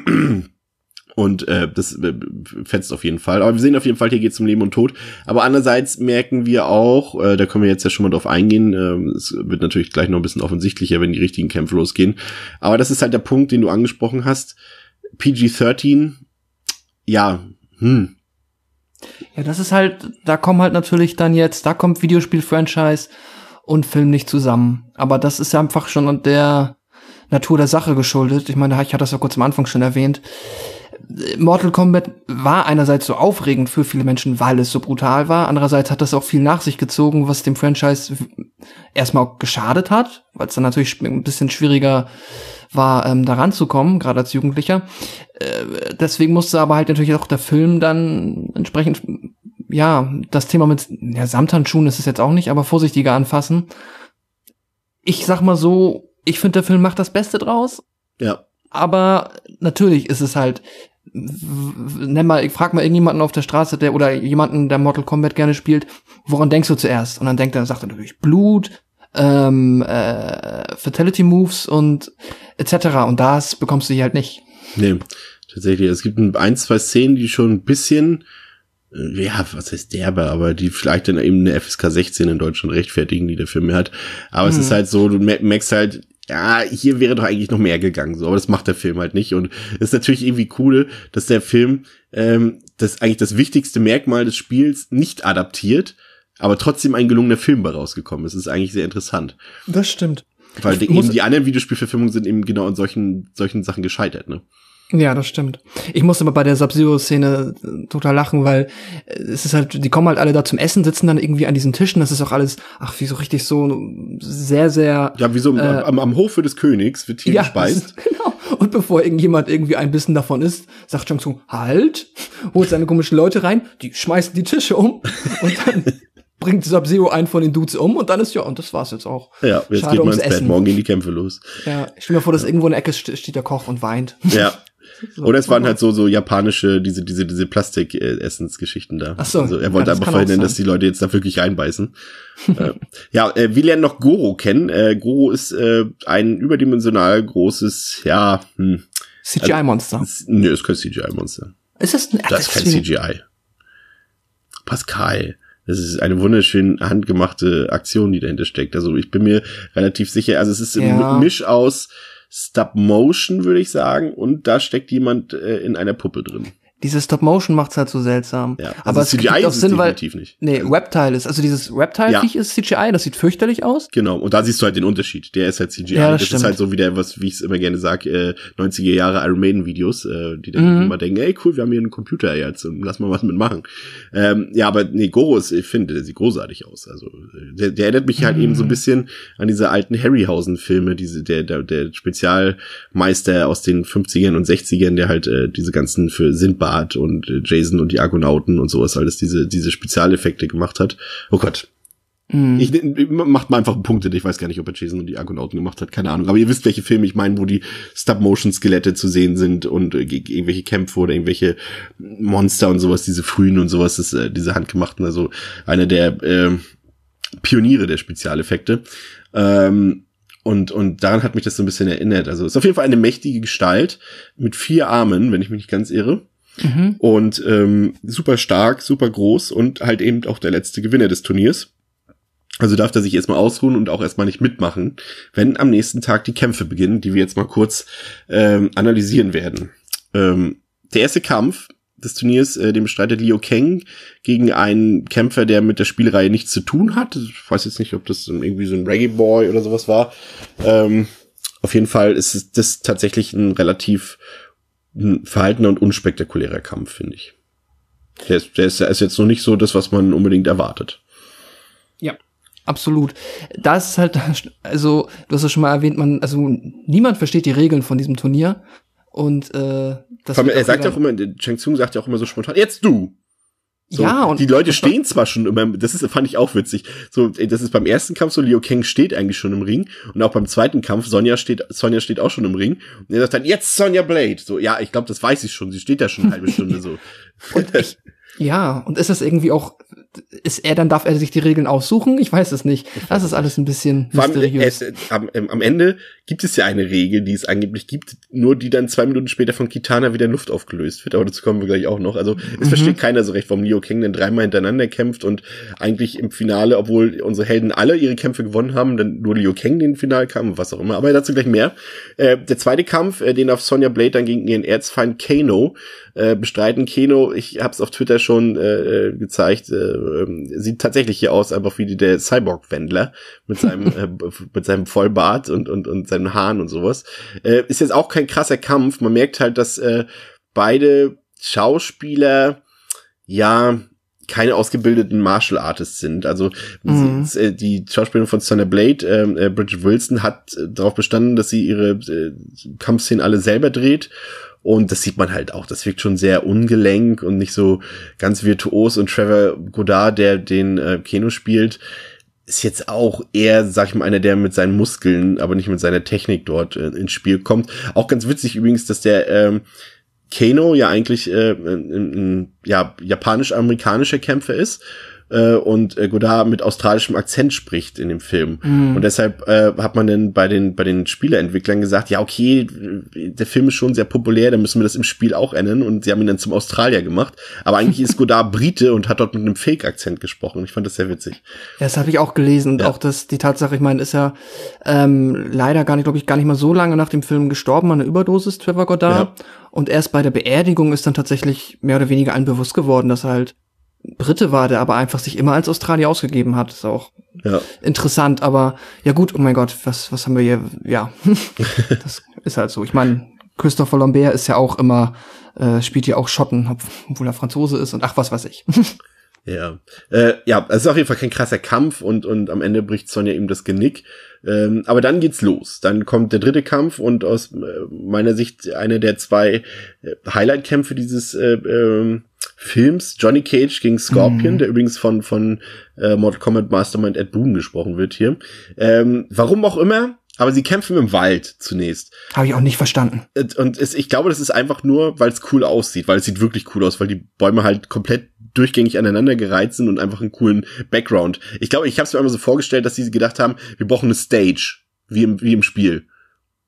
Und äh, das äh, fetzt auf jeden Fall. Aber wir sehen auf jeden Fall, hier geht es um Leben und Tod. Aber andererseits merken wir auch, äh, da können wir jetzt ja schon mal drauf eingehen, äh, es wird natürlich gleich noch ein bisschen offensichtlicher, wenn die richtigen Kämpfe losgehen. Aber das ist halt der Punkt, den du angesprochen hast. P G dreizehn, ja, hm. Ja, das ist halt, da kommen halt natürlich dann jetzt, da kommt Videospiel-Franchise und Film nicht zusammen. Aber das ist ja einfach schon an der Natur der Sache geschuldet. Ich meine, ich hatte das ja kurz am Anfang schon erwähnt. Mortal Kombat war einerseits so aufregend für viele Menschen, weil es so brutal war. Andererseits hat das auch viel nach sich gezogen, was dem Franchise erstmal auch geschadet hat, weil es dann natürlich ein bisschen schwieriger war, ähm, da ranzukommen, gerade als Jugendlicher. Äh, deswegen musste aber halt natürlich auch der Film dann entsprechend, ja, das Thema mit ja, Samthandschuhen ist es jetzt auch nicht, aber vorsichtiger anfassen. Ich sag mal so, ich finde, der Film macht das Beste draus. Ja. Aber natürlich ist es halt, nenn mal, ich frag mal irgendjemanden auf der Straße, der oder jemanden, der Mortal Kombat gerne spielt, woran denkst du zuerst? Und dann denkt er, sagt er natürlich Blut, ähm, äh, Fatality Moves und et cetera. Und das bekommst du hier halt nicht. Nee, tatsächlich. Es gibt ein, zwei Szenen, die schon ein bisschen, ja, was heißt derbe, aber die vielleicht dann eben eine F S K sechzehn in Deutschland rechtfertigen, die der Film hat. Aber hm. es ist halt so, du merkst halt, ja, hier wäre doch eigentlich noch mehr gegangen, so, aber das macht der Film halt nicht. Und es ist natürlich irgendwie cool, dass der Film ähm, das eigentlich das wichtigste Merkmal des Spiels nicht adaptiert, aber trotzdem ein gelungener Film bei rausgekommen ist. Das ist eigentlich sehr interessant. Das stimmt. Weil die, eben die anderen Videospielverfilmungen sind eben genau an solchen solchen Sachen gescheitert, ne? Ja, das stimmt. Ich musste aber bei der Sub-Zero-Szene total lachen, weil es ist halt, die kommen halt alle da zum Essen, sitzen dann irgendwie an diesen Tischen, das ist auch alles, ach, wie so richtig so sehr, sehr... Ja, wie so äh, am, am Hofe des Königs wird hier ja, gespeist. Genau. Und bevor irgendjemand irgendwie ein Bissen davon isst, sagt Shang Tsung, halt, holt seine komischen Leute rein, die schmeißen die Tische um und dann... bringt Sub-Zero einen von den Dudes um und dann ist ja, und das war's jetzt auch. Ja, jetzt Schade geht man ins Bett, morgen gehen die Kämpfe los. Ja, ich stell mir vor, dass irgendwo in der Ecke steht der Koch und weint. Ja. So, Oder es waren halt so so japanische, diese diese diese Plastik-Essensgeschichten da. Ach so, also er wollte ja, einfach verhindern, dass die Leute jetzt da wirklich reinbeißen. äh, ja, äh, wir lernen noch Goro kennen. Äh, Goro ist äh, ein überdimensional großes, ja, hm, C G I-Monster. Also, nö, ist kein C G I-Monster. Ist das ein Das ist kein C G I. Pascal. Das ist eine wunderschön handgemachte Aktion, die dahinter steckt. Also ich bin mir relativ sicher, also es ist ja. ein Misch aus Stop-Motion, würde ich sagen, und da steckt jemand äh, in einer Puppe drin. Diese Stop-Motion macht's halt so seltsam. Ja, also aber es C G I gibt auch ist es Sinn, weil definitiv nicht. nee, Reptile ist, also dieses Reptile-Viech Ja. ist C G I, das sieht fürchterlich aus. Genau, und da siehst du halt den Unterschied. Der ist halt C G I. Ja, das das stimmt. ist halt so wie der, was, wie ich es immer gerne sage, äh, neunziger Jahre Iron Maiden Videos, äh, die dann Mhm. immer denken, ey cool, wir haben hier einen Computer jetzt und lass mal was mitmachen. Ähm, ja, aber nee, Goro ist, ich finde, der sieht großartig aus. Also der, der erinnert mich halt Mhm. eben so ein bisschen an diese alten Harryhausen-Filme, diese, der, der, der Spezialmeister aus den fünfzigern und sechzigern, der halt äh, diese ganzen für Sindbad und äh, Jason und die Argonauten und sowas alles diese, diese Spezialeffekte gemacht hat. Oh Gott. Mhm. Ich, ich macht mal einfach Punkte. Ich weiß gar nicht, ob er Jason und die Argonauten gemacht hat, keine Ahnung. Aber ihr wisst, welche Filme ich meine, wo die Stop-Motion-Skelette zu sehen sind und äh, irgendwelche Kämpfe oder irgendwelche Monster und sowas, diese frühen und sowas, ist äh, diese handgemachten, also einer der äh, Pioniere der Spezialeffekte. Ähm, und und daran hat mich das so ein bisschen erinnert. Also ist auf jeden Fall eine mächtige Gestalt mit vier Armen, wenn ich mich nicht ganz irre. Mhm. Und ähm, super stark, super groß und halt eben auch der letzte Gewinner des Turniers. Also darf er sich erstmal ausruhen und auch erstmal nicht mitmachen, wenn am nächsten Tag die Kämpfe beginnen, die wir jetzt mal kurz ähm, analysieren werden. Ähm, der erste Kampf des Turniers, äh, den bestreitet Liu Kang gegen einen Kämpfer, der mit der Spielreihe nichts zu tun hat. Ich weiß jetzt nicht, ob das irgendwie so ein Reggae Boy oder sowas war. Ähm, auf jeden Fall ist das tatsächlich ein relativ ein verhaltener und unspektakulärer Kampf, finde ich. Der ist, der ist, der ist jetzt noch nicht so das, was man unbedingt erwartet. Ja, absolut. Das ist halt, also, du hast ja schon mal erwähnt, man, also, niemand versteht die Regeln von diesem Turnier. Und, äh, das Vor allem, wird er auch sagt wieder- auch immer, Shang Tsung sagt ja auch immer so spontan, jetzt du! So, ja, und die Leute stehen zwar schon immer, das ist, fand ich auch witzig. So, das ist beim ersten Kampf so, Liu Kang steht eigentlich schon im Ring und auch beim zweiten Kampf, Sonja steht, Sonja steht auch schon im Ring und er sagt dann, jetzt Sonja Blade. So, ja, ich glaube, das weiß ich schon, sie steht da schon eine halbe Stunde so. Und ich, ja, und ist das irgendwie auch, ist er, dann darf er sich die Regeln aussuchen? Ich weiß es nicht. Das ist alles ein bisschen Vor allem, mysteriös. äh, am, ähm, am Ende gibt es ja eine Regel, die es angeblich gibt, nur die dann zwei Minuten später von Kitana wieder in Luft aufgelöst wird, aber dazu kommen wir gleich auch noch. Also es Mhm. versteht keiner so recht, warum Liu Kang dann dreimal hintereinander kämpft und eigentlich im Finale, obwohl unsere Helden alle ihre Kämpfe gewonnen haben, dann nur Liu Kang den Finale kam, was auch immer. Aber dazu gleich mehr. Äh, der zweite Kampf, äh, den auf Sonja Blade dann gegen ihren Erzfeind Kano äh, bestreiten. Kano, ich habe es auf Twitter schon äh, gezeigt, äh, äh, sieht tatsächlich hier aus, einfach wie die, der Cyborg-Wendler mit seinem äh, mit seinem Vollbart und und und seinen Haaren und sowas. Äh, ist jetzt auch kein krasser Kampf. Man merkt halt, dass äh, beide Schauspieler ja keine ausgebildeten Martial Artists sind. Also Mhm. sie, äh, die Schauspielerin von Sonja Blade, äh, Bridget Wilson, hat äh, darauf bestanden, dass sie ihre äh, Kampfszenen alle selber dreht. Und das sieht man halt auch. Das wirkt schon sehr ungelenk und nicht so ganz virtuos. Und Trevor Goddard, der den äh, Kano spielt, ist jetzt auch eher, sag ich mal, einer, der mit seinen Muskeln, aber nicht mit seiner Technik dort äh, ins Spiel kommt. Auch ganz witzig übrigens, dass der ähm, Kano ja eigentlich äh, ein, ein ja, japanisch-amerikanischer Kämpfer ist äh, und äh, Godard mit australischem Akzent spricht in dem Film. Mhm. Und deshalb äh, hat man dann bei den bei den Spieleentwicklern gesagt, ja okay, der Film ist schon sehr populär, dann müssen wir das im Spiel auch ändern. Und sie haben ihn dann zum Australier gemacht. Aber eigentlich ist Godard Brite und hat dort mit einem Fake-Akzent gesprochen. Ich fand das sehr witzig. Ja, das habe ich auch gelesen und Ja. auch das, die Tatsache, ich meine, ist ja ähm, leider gar nicht, glaube ich, gar nicht mal so lange nach dem Film gestorben an einer Überdosis, Trevor Goddard. Ja. Und erst bei der Beerdigung ist dann tatsächlich mehr oder weniger allen bewusst geworden, dass er halt Brite war, der aber einfach sich immer als Australier ausgegeben hat. Ist auch Ja. interessant, aber ja gut, oh mein Gott, was was haben wir hier? Ja, das ist halt so. Ich meine, Christopher Lambert ist ja auch immer, äh, spielt ja auch Schotten, obwohl er Franzose ist und ach, was weiß ich. Ja, äh, ja, es ist auf jeden Fall kein krasser Kampf und und am Ende bricht Sonja ihm das Genick. Ähm, aber dann geht's los. Dann kommt der dritte Kampf und aus äh, meiner Sicht einer der zwei äh, Highlight-Kämpfe dieses äh, ähm, Films, Johnny Cage gegen Scorpion, Mhm. der übrigens von von äh, Mortal Kombat Mastermind Ed Boon gesprochen wird hier. Ähm, warum auch immer, aber sie kämpfen im Wald zunächst. Habe ich auch nicht verstanden. Und es, ich glaube, das ist einfach nur, weil es cool aussieht, weil es sieht wirklich cool aus, weil die Bäume halt komplett durchgängig aneinander gereiht sind und einfach einen coolen Background. Ich glaube, ich habe es mir immer so vorgestellt, dass sie gedacht haben, wir brauchen eine Stage, wie im, wie im Spiel.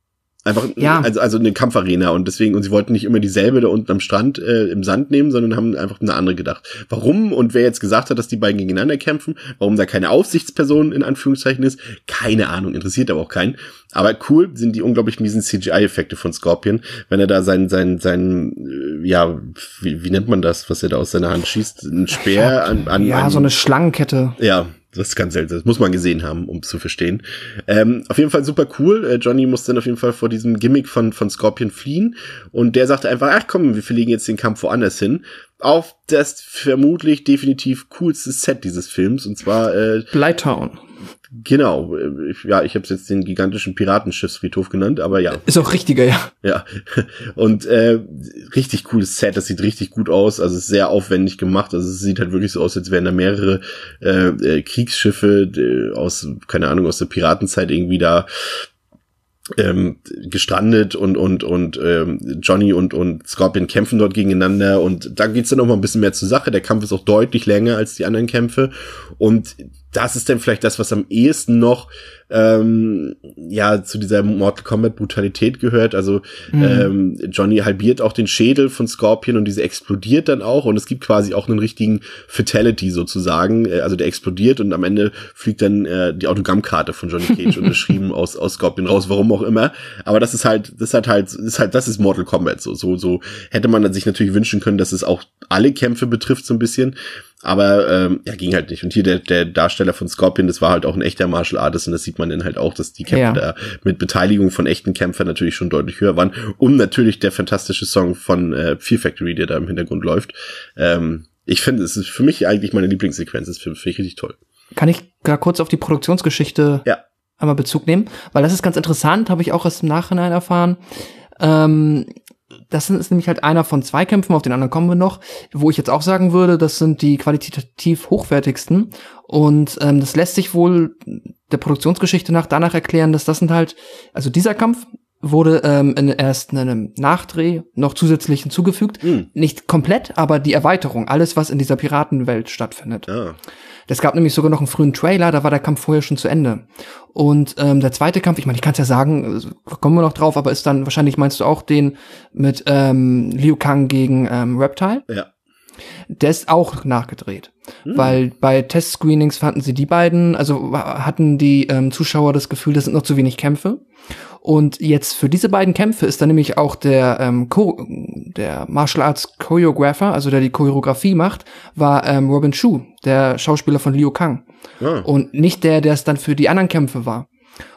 Einfach, Ja. also, also eine Kampfarena und deswegen, und sie wollten nicht immer dieselbe da unten am Strand äh, im Sand nehmen, sondern haben einfach eine andere gedacht. Warum und wer jetzt gesagt hat, dass die beiden gegeneinander kämpfen, warum da keine Aufsichtsperson in Anführungszeichen ist, keine Ahnung, interessiert aber auch keinen. Aber cool sind die unglaublich miesen C G I-Effekte von Scorpion, wenn er da sein, sein, sein, äh, ja, wie, wie nennt man das, was er da aus seiner Hand schießt? Ein Speer an, an, Ja, an so eine Schlangenkette. ja, das ist ganz seltsam. Das muss man gesehen haben, um zu verstehen. Ähm, auf jeden Fall super cool. Äh, Johnny muss dann auf jeden Fall vor diesem Gimmick von, von Scorpion fliehen. Und der sagte einfach, ach komm, wir verlegen jetzt den Kampf woanders hin. Auf das vermutlich definitiv coolste Set dieses Films. Und zwar äh, Blighttown. Genau, ich, ja, ich habe es jetzt den gigantischen Piratenschiffsfriedhof genannt, aber ja. Ist auch richtiger, ja. Ja, und äh, richtig cooles Set, das sieht richtig gut aus, also ist sehr aufwendig gemacht, also es sieht halt wirklich so aus, als wären da mehrere äh, äh, Kriegsschiffe äh, aus, keine Ahnung, aus der Piratenzeit irgendwie da ähm, gestrandet und und und ähm, Johnny und und Scorpion kämpfen dort gegeneinander und da geht's dann noch mal ein bisschen mehr zur Sache. Der Kampf ist auch deutlich länger als die anderen Kämpfe und das ist dann vielleicht das, was am ehesten noch ähm, ja zu dieser Mortal Kombat Brutalität gehört. Also mhm. ähm, Johnny halbiert auch den Schädel von Scorpion und diese explodiert dann auch und es gibt quasi auch einen richtigen Fatality sozusagen. Also der explodiert und am Ende fliegt dann äh, die Autogrammkarte von Johnny Cage unterschrieben aus aus Scorpion raus, warum auch immer. Aber das ist halt, das hat halt, das ist halt, das ist Mortal Kombat. So so so hätte man sich natürlich wünschen können, dass es auch alle Kämpfe betrifft so ein bisschen. Aber ähm, ja, ging halt nicht. Und hier der der Darsteller von Scorpion, das war halt auch ein echter Martial Artist und das sieht man dann halt auch, dass die Kämpfe ja. da mit Beteiligung von echten Kämpfern natürlich schon deutlich höher waren. Und natürlich der fantastische Song von äh, Fear Factory, der da im Hintergrund läuft. Ähm, ich finde, es ist für mich eigentlich meine Lieblingssequenz. Das finde ich richtig toll. Kann ich da kurz auf die Produktionsgeschichte ja. einmal Bezug nehmen? Weil das ist ganz interessant, habe ich auch erst im Nachhinein erfahren. Ähm, Das ist nämlich halt einer von zwei Kämpfen, auf den anderen kommen wir noch, wo ich jetzt auch sagen würde, das sind die qualitativ hochwertigsten und ähm, das lässt sich wohl der Produktionsgeschichte nach danach erklären, dass das sind halt, also dieser Kampf wurde ähm, in, erst in einem Nachdreh noch zusätzlich hinzugefügt, mhm. nicht komplett, aber die Erweiterung, alles was in dieser Piratenwelt stattfindet. Ah. Es gab nämlich sogar noch einen frühen Trailer, da war der Kampf vorher schon zu Ende. Und ähm, der zweite Kampf, ich meine, ich kann es ja sagen, kommen wir noch drauf, aber ist dann, wahrscheinlich meinst du auch den mit ähm, Liu Kang gegen ähm, Reptile? Ja. Der ist auch nachgedreht. Hm. Weil bei Testscreenings fanden sie die beiden, also hatten die ähm, Zuschauer das Gefühl, das sind noch zu wenig Kämpfe. Und jetzt für diese beiden Kämpfe ist dann nämlich auch der ähm, Co- der Martial Arts Choreographer, also der die Choreografie macht, war ähm, Robin Chu, der Schauspieler von Liu Kang. Ah. Und nicht der, der es dann für die anderen Kämpfe war.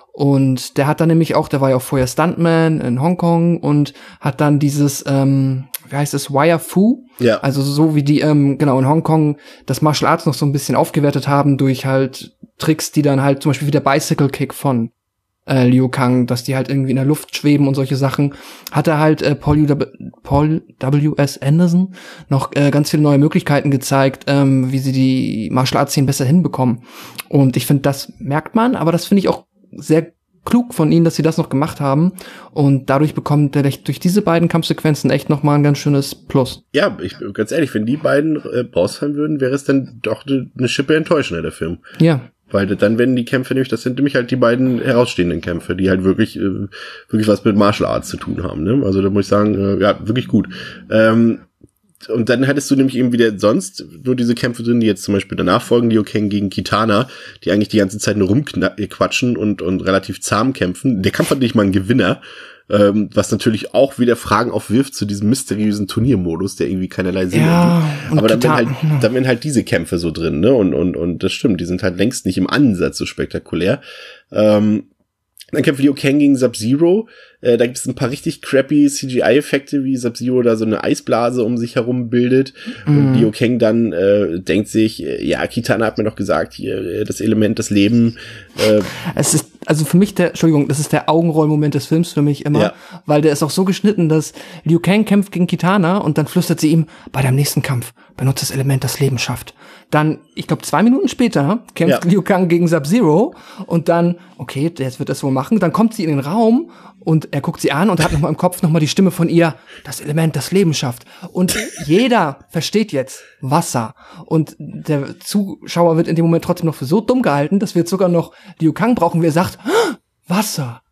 Und der hat dann nämlich auch, der war ja auch vorher Stuntman in Hongkong und hat dann dieses, ähm, wie heißt es, Wire Fu? Ja. Also so wie die, ähm, genau, in Hongkong das Martial Arts noch so ein bisschen aufgewertet haben durch halt Tricks, die dann halt zum Beispiel wie der Bicycle Kick von äh, Liu Kang, dass die halt irgendwie in der Luft schweben und solche Sachen, hat er halt äh, Paul, U- Paul W S Anderson noch äh, ganz viele neue Möglichkeiten gezeigt, ähm, wie sie die Martial Arts Szenen besser hinbekommen. Und ich finde, das merkt man, aber das finde ich auch sehr klug von ihnen, dass sie das noch gemacht haben und dadurch bekommt der durch diese beiden Kampfsequenzen echt noch mal ein ganz schönes Plus. Ja, ich ganz ehrlich, wenn die beiden äh, rausfallen würden, wäre es dann doch eine Schippe enttäuschender, der Film. Ja. Weil dann werden die Kämpfe nämlich, das sind nämlich halt die beiden herausstehenden Kämpfe, die halt wirklich äh, wirklich was mit Martial Arts zu tun haben. Ne? Also da muss ich sagen, äh, ja, wirklich gut. Ähm, und dann hättest du nämlich eben wieder sonst nur diese Kämpfe drin, die jetzt zum Beispiel danach folgen, Liu Kang gegen Kitana, die eigentlich die ganze Zeit nur rumquatschen und und relativ zahm kämpfen. Der Kampf hat nicht mal einen Gewinner, ähm, was natürlich auch wieder Fragen aufwirft zu diesem mysteriösen Turniermodus, der irgendwie keinerlei Sinn ja, ergibt. Aber dann werden halt, dann werden halt diese Kämpfe so drin, ne? Und und und das stimmt, die sind halt längst nicht im Ansatz so spektakulär. Ähm, Dann kämpft Liu Kang gegen Sub-Zero. Äh, da gibt es ein paar richtig crappy C G I-Effekte, wie Sub-Zero da so eine Eisblase um sich herum bildet. Mm. Und Liu Kang dann äh, denkt sich, äh, ja, Kitana hat mir doch gesagt, hier, äh, das Element, das Leben. Äh, es ist, also für mich der, Entschuldigung, das ist der Augenrollmoment des Films für mich immer, ja. Weil der ist auch so geschnitten, dass Liu Kang kämpft gegen Kitana und dann flüstert sie ihm, bei deinem nächsten Kampf benutzt das Element, das Leben schafft. Dann, ich glaube, zwei Minuten später kämpft ja. Liu Kang gegen Sub-Zero und dann, okay, jetzt wird das wohl machen. Dann kommt sie in den Raum und er guckt sie an und hat nochmal im Kopf nochmal die Stimme von ihr, das Element, das Leben schafft. Und jeder versteht jetzt Wasser. Und der Zuschauer wird in dem Moment trotzdem noch für so dumm gehalten, dass wir jetzt sogar noch Liu Kang brauchen, wie er sagt, Wasser.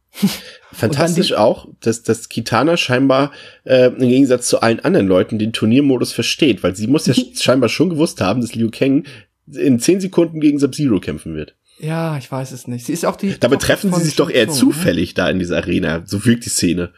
Fantastisch auch, dass, dass Kitana scheinbar äh, im Gegensatz zu allen anderen Leuten den Turniermodus versteht, weil sie muss ja scheinbar schon gewusst haben, dass Liu Kang in zehn Sekunden gegen Sub-Zero kämpfen wird. Ja, ich weiß es nicht. Sie ist auch die. Dabei treffen sie sich doch eher zufällig da in dieser Arena. So wirkt die Szene.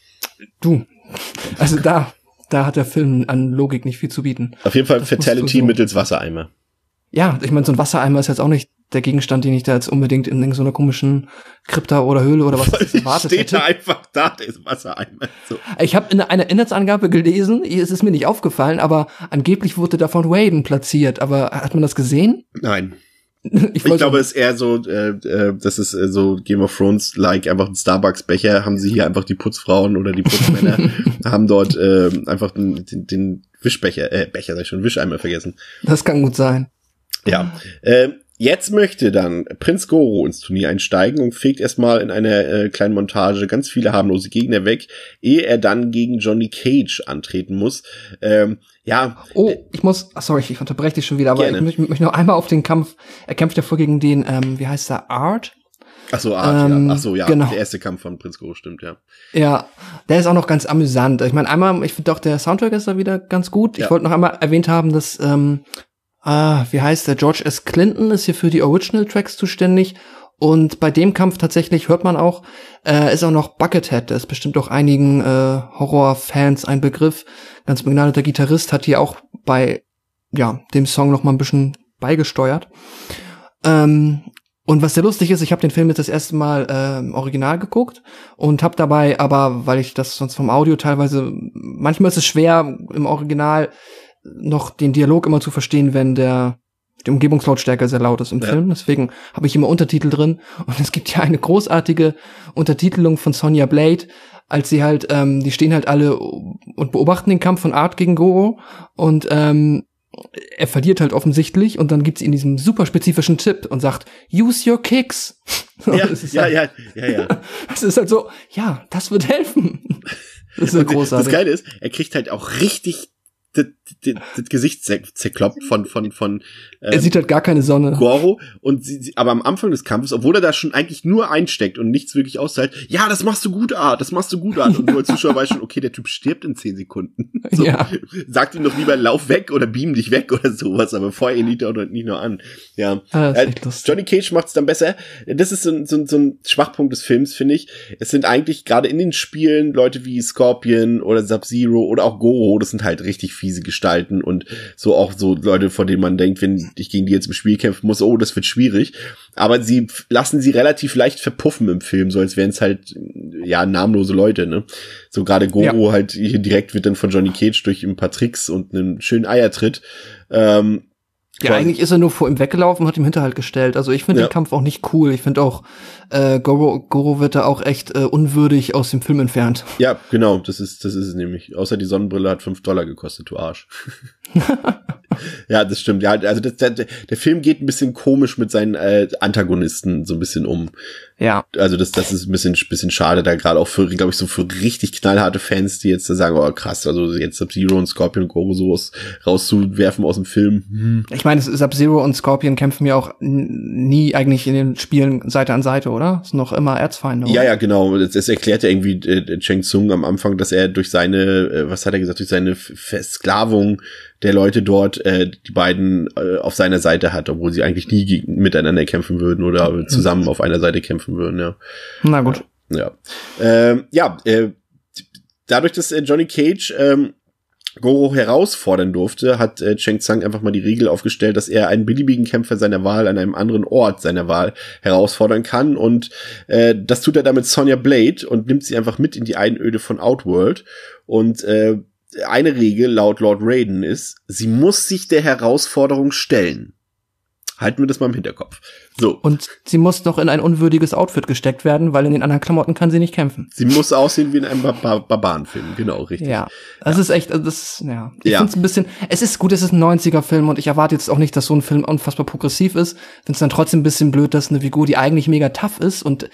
Du. Also da, da hat der Film an Logik nicht viel zu bieten. Auf jeden Fall das Fatality so. mittels Wassereimer. Ja, ich meine, so ein Wassereimer ist jetzt auch nicht der Gegenstand, den ich da jetzt unbedingt in so einer komischen Krypta oder Höhle oder was das erwartet steht hätte. da einfach da, der ist Wassereimer. So. Ich habe in einer Inhaltsangabe gelesen, es ist mir nicht aufgefallen, aber angeblich wurde da von Raiden platziert. Aber hat man das gesehen? Nein. Ich, ich glaube, es ist eher so, äh, äh, das ist äh, so Game of Thrones-like, einfach ein Starbucks-Becher, haben sie hier einfach die Putzfrauen oder die Putzmänner, haben dort äh, einfach den, den, den Wischbecher, äh, Becher, sag ich schon, Wischeimer vergessen. Das kann gut sein. Ja, äh, jetzt möchte dann Prinz Goro ins Turnier einsteigen und fegt erstmal in einer äh, kleinen Montage ganz viele harmlose Gegner weg, ehe er dann gegen Johnny Cage antreten muss. Ähm, ja. Oh, ich muss, sorry, ich unterbreche dich schon wieder, aber gerne. ich möchte, möchte noch einmal auf den Kampf, er kämpft ja vor gegen den, ähm, wie heißt der, Art? Ach so, Art, ähm, ja. Ach so, ja, genau. Der erste Kampf von Prinz Goro, stimmt, ja. Ja, der ist auch noch ganz amüsant. Ich meine, einmal, ich finde auch der Soundtrack ist da wieder ganz gut. Ja. Ich wollte noch einmal erwähnt haben, dass, ähm, ah, wie heißt der, George S. Clinton ist hier für die Original Tracks zuständig. Und bei dem Kampf tatsächlich hört man auch, äh, ist auch noch Buckethead, der ist bestimmt auch einigen äh, Horrorfans ein Begriff. Ganz begnadeter Gitarrist, hat hier auch bei ja dem Song noch mal ein bisschen beigesteuert. Ähm, und was sehr lustig ist, ich habe den Film jetzt das erste Mal äh, im Original geguckt und habe dabei aber, weil ich das sonst vom Audio teilweise, manchmal ist es schwer im Original noch den Dialog immer zu verstehen, wenn der die Umgebungslautstärke sehr laut ist im ja. Film, deswegen habe ich immer Untertitel drin und es gibt ja eine großartige Untertitelung von Sonya Blade, als sie halt, ähm, die stehen halt alle und beobachten den Kampf von Art gegen Goro und ähm, er verliert halt offensichtlich und dann gibt's ihm diesen super spezifischen Tipp und sagt, use your kicks. Ja, das ist ja, halt, ja, ja, ja. Das ist halt so, ja, das wird helfen. Das ist ja großartig. Das Geile ist, er kriegt halt auch richtig das, das, das Gesicht zerkloppt von von von ähm, er sieht halt gar keine Sonne. Goro und sie, sie, aber am Anfang des Kampfes, obwohl er da schon eigentlich nur einsteckt und nichts wirklich austeilt, ja, das machst du gut, Art, das machst du gut, Art. Und du als Zuschauer weißt schon, okay, der Typ stirbt in zehn Sekunden. So, ja. Sagt ihm doch lieber, lauf weg oder beam dich weg oder sowas, aber vorher ihn nicht, oder nicht nur an. Ja, ah, äh, Johnny Cage macht's dann besser. Das ist so, ein so, so ein Schwachpunkt des Films, finde ich. Es sind eigentlich gerade in den Spielen Leute wie Scorpion oder Sub-Zero oder auch Goro, das sind halt richtig fiese Gestalten und so auch so Leute, von denen man denkt, wenn ich gegen die jetzt im Spiel kämpfen muss, oh, das wird schwierig. Aber sie lassen sie relativ leicht verpuffen im Film, so als wären es halt, ja, namenlose Leute, ne? So gerade Goro ja. halt hier direkt wird dann von Johnny Cage durch ein paar Tricks und einen schönen Eiertritt. Ähm, Ja, eigentlich ist er nur vor ihm weggelaufen und hat ihm Hinterhalt gestellt. Also ich finde ja. den Kampf auch nicht cool. Ich finde auch, äh, Goro, Goro wird da auch echt äh, unwürdig aus dem Film entfernt. Ja, genau, das ist das ist es nämlich. Außer die Sonnenbrille hat fünf Dollar gekostet, du Arsch. Ja, das stimmt. Ja, also das, der, der Film geht ein bisschen komisch mit seinen äh, Antagonisten so ein bisschen um. Ja. Also das das ist ein bisschen bisschen schade, da gerade auch für, glaube ich, so für richtig knallharte Fans, die jetzt da sagen, oh krass, also jetzt Sub-Zero und Scorpion und Goro sowas rauszuwerfen aus dem Film. Hm. Ich meine, Sub-Zero und Scorpion kämpfen ja auch nie eigentlich in den Spielen Seite an Seite, oder? Das sind noch immer Erzfeinde, oder? Ja, ja, genau. Das, das erklärt ja irgendwie äh, Shang Tsung am Anfang, dass er durch seine, äh, was hat er gesagt, durch seine Versklavung der Leute dort äh, die beiden äh, auf seiner Seite hat, obwohl sie eigentlich nie gegen, miteinander kämpfen würden oder zusammen auf einer Seite kämpfen würden, ja. Na gut. Ja, ähm, ja äh, dadurch, dass äh, Johnny Cage ähm, Goro herausfordern durfte, hat äh, Shang Tsung einfach mal die Regel aufgestellt, dass er einen beliebigen Kämpfer seiner Wahl an einem anderen Ort seiner Wahl herausfordern kann und äh, das tut er damit Sonya Blade und nimmt sie einfach mit in die Einöde von Outworld und äh, eine Regel laut Lord Raiden ist, sie muss sich der Herausforderung stellen. Halten wir das mal im Hinterkopf. So. Und sie muss noch in ein unwürdiges Outfit gesteckt werden, weil in den anderen Klamotten kann sie nicht kämpfen. Sie muss aussehen wie in einem Bar- Bar- Barbarenfilm, genau, richtig. Ja, das ja. ist echt, das ist, ja. Ich ja. finde es ein bisschen, es ist gut, es ist ein neunziger-Film und ich erwarte jetzt auch nicht, dass so ein Film unfassbar progressiv ist. Finde es dann trotzdem ein bisschen blöd, dass eine Figur, die eigentlich mega tough ist und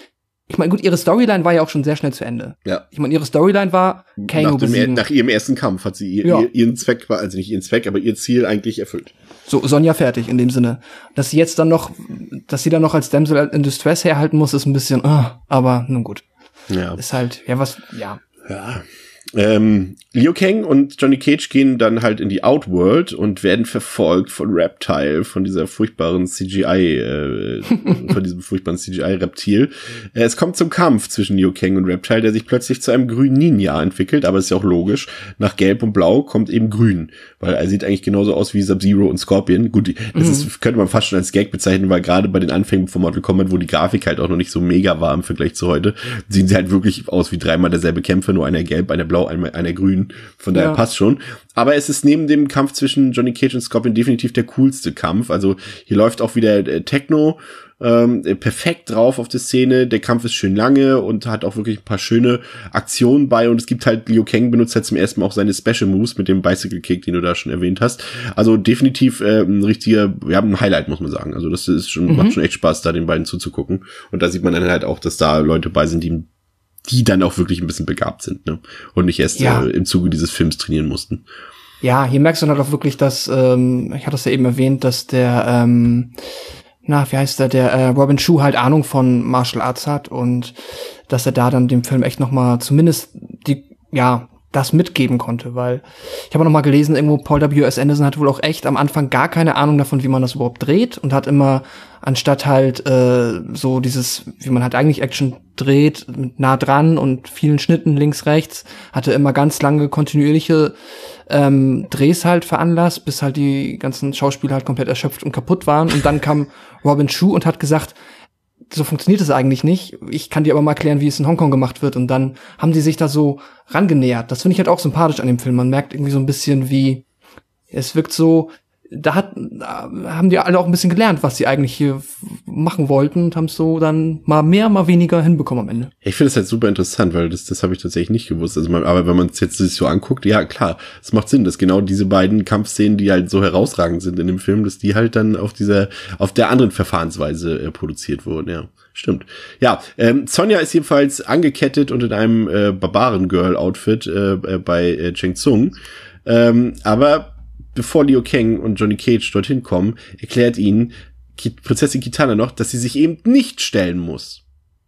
ich meine, gut, ihre Storyline war ja auch schon sehr schnell zu Ende. Ja. Ich meine, ihre Storyline war Kano nach, dem, besiegen. nach ihrem ersten Kampf hat sie ihr, Ja. ihr, ihren Zweck, also nicht ihren Zweck, aber ihr Ziel eigentlich erfüllt. So, Sonja fertig in dem Sinne. Dass sie jetzt dann noch, dass sie dann noch als Damsel in Distress herhalten muss, ist ein bisschen, uh, aber nun gut. Ja. Ist halt, ja, was, ja. Ja. Ähm, Liu Kang und Johnny Cage gehen dann halt in die Outworld und werden verfolgt von Reptile, von dieser furchtbaren C G I, äh, von diesem furchtbaren C G I-Reptil. Äh, es kommt zum Kampf zwischen Liu Kang und Reptile, der sich plötzlich zu einem grünen Ninja entwickelt, aber ist ja auch logisch. Nach Gelb und Blau kommt eben Grün, weil er sieht eigentlich genauso aus wie Sub-Zero und Scorpion. Gut, das mhm. ist, könnte man fast schon als Gag bezeichnen, weil gerade bei den Anfängen von Mortal Kombat, wo die Grafik halt auch noch nicht so mega war im Vergleich zu heute, sehen sie halt wirklich aus wie dreimal derselbe Kämpfer, nur einer gelb, einer blau, einer, einer grün. Von daher ja. passt schon. Aber es ist neben dem Kampf zwischen Johnny Cage und Scorpion definitiv der coolste Kampf. Also hier läuft auch wieder äh, Techno ähm, perfekt drauf auf der Szene. Der Kampf ist schön lange und hat auch wirklich ein paar schöne Aktionen bei. Und es gibt halt, Liu Kang benutzt halt zum ersten Mal auch seine Special Moves mit dem Bicycle Kick, den du da schon erwähnt hast. Also definitiv äh, ein richtiger, wir haben ein Highlight, muss man sagen. Also das ist schon, mhm. macht schon echt Spaß, da den beiden zuzugucken. Und da sieht man dann halt auch, dass da Leute bei sind, die die dann auch wirklich ein bisschen begabt sind, ne? Und nicht erst ja. äh, im Zuge dieses Films trainieren mussten. Ja, hier merkst du halt auch wirklich, dass, ähm, ich hatte es ja eben erwähnt, dass der, ähm, na, wie heißt der, der äh, Robin Shou halt Ahnung von Martial Arts hat und dass er da dann dem Film echt noch mal zumindest die, ja, das mitgeben konnte, weil ich habe noch mal gelesen, irgendwo Paul W S Anderson hat wohl auch echt am Anfang gar keine Ahnung davon, wie man das überhaupt dreht und hat immer anstatt halt äh, so dieses, wie man halt eigentlich Action dreht, nah dran und vielen Schnitten links, rechts, hatte immer ganz lange kontinuierliche ähm, Drehs halt veranlasst, bis halt die ganzen Schauspieler halt komplett erschöpft und kaputt waren und dann kam Robin Shou und hat gesagt, so funktioniert es eigentlich nicht. Ich kann dir aber mal erklären, wie es in Hongkong gemacht wird. Und dann haben die sich da so rangenähert. Das finde ich halt auch sympathisch an dem Film. Man merkt irgendwie so ein bisschen, wie es wirkt so, da hat, da haben die alle auch ein bisschen gelernt, was sie eigentlich hier machen wollten und haben es so dann mal mehr, mal weniger hinbekommen am Ende. Ich finde das halt super interessant, weil das, das habe ich tatsächlich nicht gewusst. Also man, aber wenn man es jetzt sich so anguckt, ja klar, es macht Sinn, dass genau diese beiden Kampfszenen, die halt so herausragend sind in dem Film, dass die halt dann auf dieser, auf der anderen Verfahrensweise äh, produziert wurden, ja. Stimmt. Ja, ähm, Sonja ist jedenfalls angekettet und in einem äh, Barbaren-Girl-Outfit äh, äh, bei äh, Shang Tsung. Ähm, aber bevor Liu Kang und Johnny Cage dorthin kommen, erklärt ihnen Ki- Prinzessin Kitana noch, dass sie sich eben nicht stellen muss.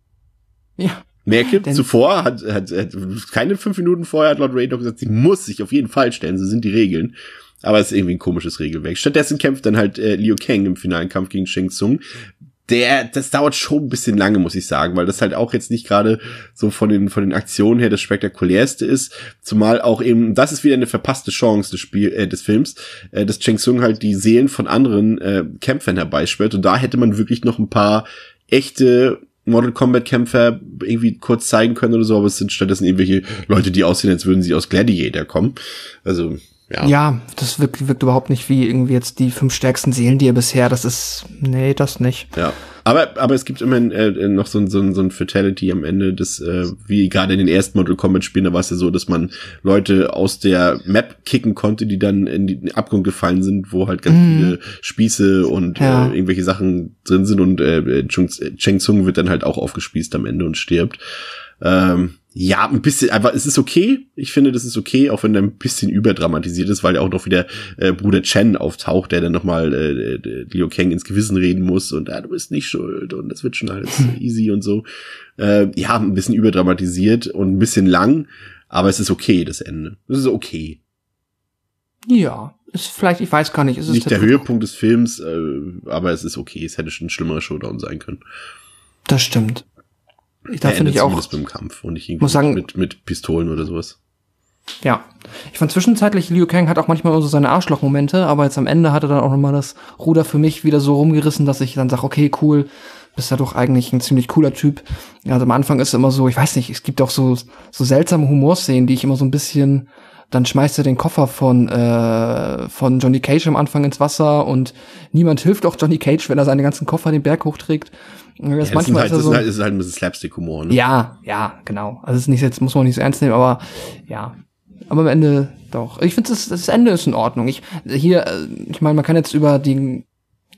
Ja. Merke, zuvor hat, hat, hat keine fünf Minuten vorher hat Lord Raiden noch gesagt, sie muss sich auf jeden Fall stellen, so sind die Regeln. Aber es ist irgendwie ein komisches Regelwerk. Stattdessen kämpft dann halt äh, Liu Kang im finalen Kampf gegen Shang Tsung. Der, das dauert schon ein bisschen lange, muss ich sagen, weil das halt auch jetzt nicht gerade so von den, von den Aktionen her das spektakulärste ist. Zumal auch eben, das ist wieder eine verpasste Chance des Spiel, äh, des Films, äh, dass Shang Tsung halt die Seelen von anderen äh, Kämpfern herbeischwört. Und da hätte man wirklich noch ein paar echte Mortal Kombat Kämpfer irgendwie kurz zeigen können oder so, aber es sind stattdessen irgendwelche Leute, die aussehen, als würden sie aus Gladiator kommen. Also, ja. Ja, das wirkt, wirkt überhaupt nicht wie irgendwie jetzt die fünf stärksten Seelen, die ihr bisher, das ist, nee, das nicht. Ja, aber aber es gibt immerhin äh, noch so ein, so ein, so ein Fatality am Ende, das, äh, wie gerade in den ersten Mortal Kombat Spielen, da war es ja so, dass man Leute aus der Map kicken konnte, die dann in den Abgrund gefallen sind, wo halt ganz mm. viele Spieße und ja. äh, irgendwelche Sachen drin sind und äh, Shang Tsung wird dann halt auch aufgespießt am Ende und stirbt. Ähm, ja, ein bisschen, aber es ist okay. Ich finde, das ist okay, auch wenn er ein bisschen überdramatisiert ist, weil ja auch noch wieder äh, Bruder Chen auftaucht, der dann nochmal äh, Liu Kang ins Gewissen reden muss und ah, du bist nicht schuld und das wird schon alles easy und so. Äh, ja, ein bisschen überdramatisiert und ein bisschen lang, aber es ist okay, das Ende. Es ist okay. Ja, ist vielleicht, ich weiß gar nicht. Ist es nicht der Höhepunkt des Films, äh, aber es ist okay. Es hätte schon ein schlimmerer Showdown sein können. Das stimmt. Ich da finde ich auch mit dem Kampf und nicht muss sagen, mit mit Pistolen oder sowas. Ja, ich fand zwischenzeitlich Liu Kang hat auch manchmal so seine Arschlochmomente, aber jetzt am Ende hat er dann auch nochmal das Ruder für mich wieder so rumgerissen, dass ich dann sage, okay, cool, bist ja doch eigentlich ein ziemlich cooler Typ. Also am Anfang ist es immer so, ich weiß nicht, es gibt auch so so seltsame Humorszenen, die ich immer so ein bisschen, dann schmeißt er den Koffer von äh, von Johnny Cage am Anfang ins Wasser und niemand hilft auch Johnny Cage, wenn er seine ganzen Koffer den Berg hochträgt. Das, ja, das, manchmal halt, ist, das so, ist, halt, ist halt ein bisschen Slapstick-Humor, ne? Ja, ja, genau. Also es ist nicht jetzt, muss man nicht so ernst nehmen, aber ja. Aber am Ende doch. Ich finde, das, das Ende ist in Ordnung. Ich hier, ich meine, man kann jetzt über die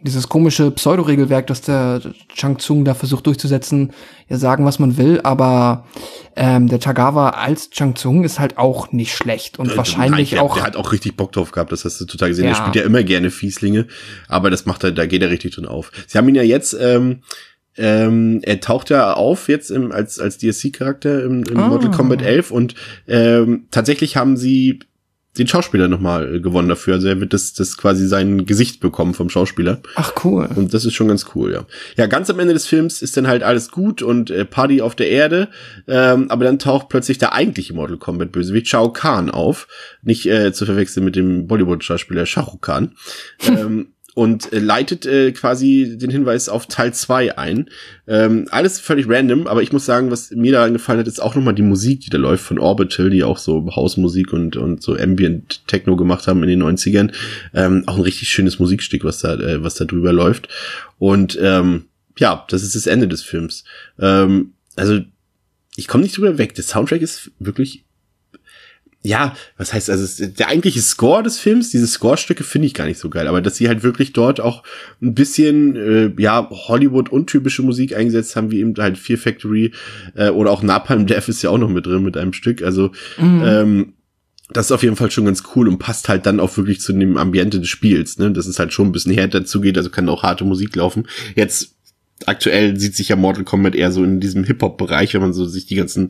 dieses komische Pseudo-Regelwerk, das der Shang Tsung da versucht durchzusetzen, ja sagen, was man will, aber ähm, der Tagawa als Shang Tsung ist halt auch nicht schlecht und äh, wahrscheinlich der, auch. Der hat auch richtig Bock drauf gehabt, das hast du total gesehen. Ja. Er spielt ja immer gerne Fieslinge, aber das macht er, da geht er richtig drin auf. Sie haben ihn ja jetzt, ähm, ähm, er taucht ja auf jetzt im, als als D L C-Charakter im, im ah. Mortal Kombat elf und ähm, tatsächlich haben sie den Schauspieler nochmal gewonnen dafür. Also er wird das, das quasi sein Gesicht bekommen vom Schauspieler. Ach, cool. Und das ist schon ganz cool, ja. Ja, ganz am Ende des Films ist dann halt alles gut und äh, Party auf der Erde. Ähm, aber dann taucht plötzlich der eigentliche Mortal Kombat Bösewicht Shao Kahn auf. Nicht äh, zu verwechseln mit dem Bollywood-Schauspieler Shah Rukh Khan. ähm, und äh, leitet äh, quasi den Hinweis auf Teil zwei ein. Ähm, alles völlig random, aber ich muss sagen, was mir da gefallen hat, ist auch nochmal die Musik, die da läuft von Orbital, die auch so Hausmusik und und so Ambient Techno gemacht haben in den neunzigern. Ähm, auch ein richtig schönes Musikstück, was da äh, was da drüber läuft. Und ähm, ja, das ist das Ende des Films. Ähm, also ich komme nicht drüber weg. Der Soundtrack ist wirklich, ja, was heißt, also der eigentliche Score des Films, diese Score-Stücke finde ich gar nicht so geil, aber dass sie halt wirklich dort auch ein bisschen, äh, ja, Hollywood-untypische Musik eingesetzt haben, wie eben halt Fear Factory äh, oder auch Napalm Death ist ja auch noch mit drin mit einem Stück, also mhm. ähm, das ist auf jeden Fall schon ganz cool und passt halt dann auch wirklich zu dem Ambiente des Spiels, ne, dass es halt schon ein bisschen härter zugeht, also kann auch harte Musik laufen. Jetzt aktuell sieht sich ja Mortal Kombat eher so in diesem Hip-Hop-Bereich, wenn man so sich die ganzen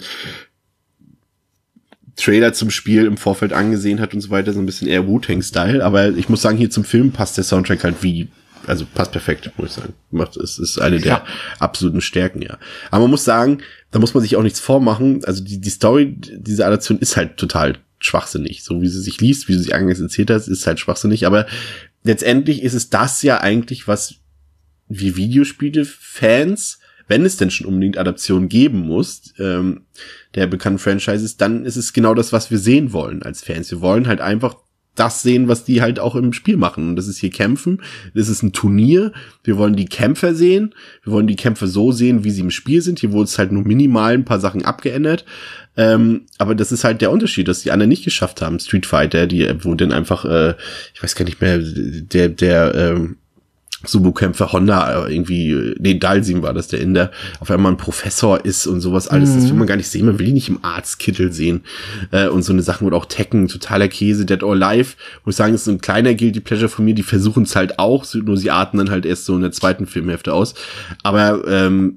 Trailer zum Spiel im Vorfeld angesehen hat und so weiter, so ein bisschen eher Wu-Tang-Style, aber ich muss sagen, hier zum Film passt der Soundtrack halt wie, also passt perfekt, muss ich sagen. Macht, es ist eine der ja. absoluten Stärken, ja. Aber man muss sagen, da muss man sich auch nichts vormachen, also die, die Story dieser Adaption ist halt total schwachsinnig, so wie sie sich liest, wie sie sich eingangs erzählt hat, ist halt schwachsinnig, aber letztendlich ist es das ja eigentlich, was wie Videospiele-Fans, wenn es denn schon unbedingt Adaptionen geben muss, ähm, der bekannten Franchises, dann ist es genau das, was wir sehen wollen als Fans. Wir wollen halt einfach das sehen, was die halt auch im Spiel machen. Und das ist hier Kämpfen, das ist ein Turnier, wir wollen die Kämpfer sehen, wir wollen die Kämpfer so sehen, wie sie im Spiel sind. Hier wurde es halt nur minimal ein paar Sachen abgeändert. Ähm, aber das ist halt der Unterschied, dass die anderen nicht geschafft haben. Street Fighter, die, wo dann einfach, äh, ich weiß gar nicht mehr, der, der, ähm, Sumo-Kämpfer Honda irgendwie, nee, Dalsim war das, der Inder, auf einmal ein Professor ist und sowas alles, mhm. das will man gar nicht sehen, man will ihn nicht im Arztkittel sehen, äh, und so eine Sachen oder auch Tekken, totaler Käse, Dead or Alive, muss ich sagen, das ist so ein kleiner Guilty Pleasure von mir, die versuchen es halt auch, nur sie atmen dann halt erst so in der zweiten Filmhälfte aus, aber ähm,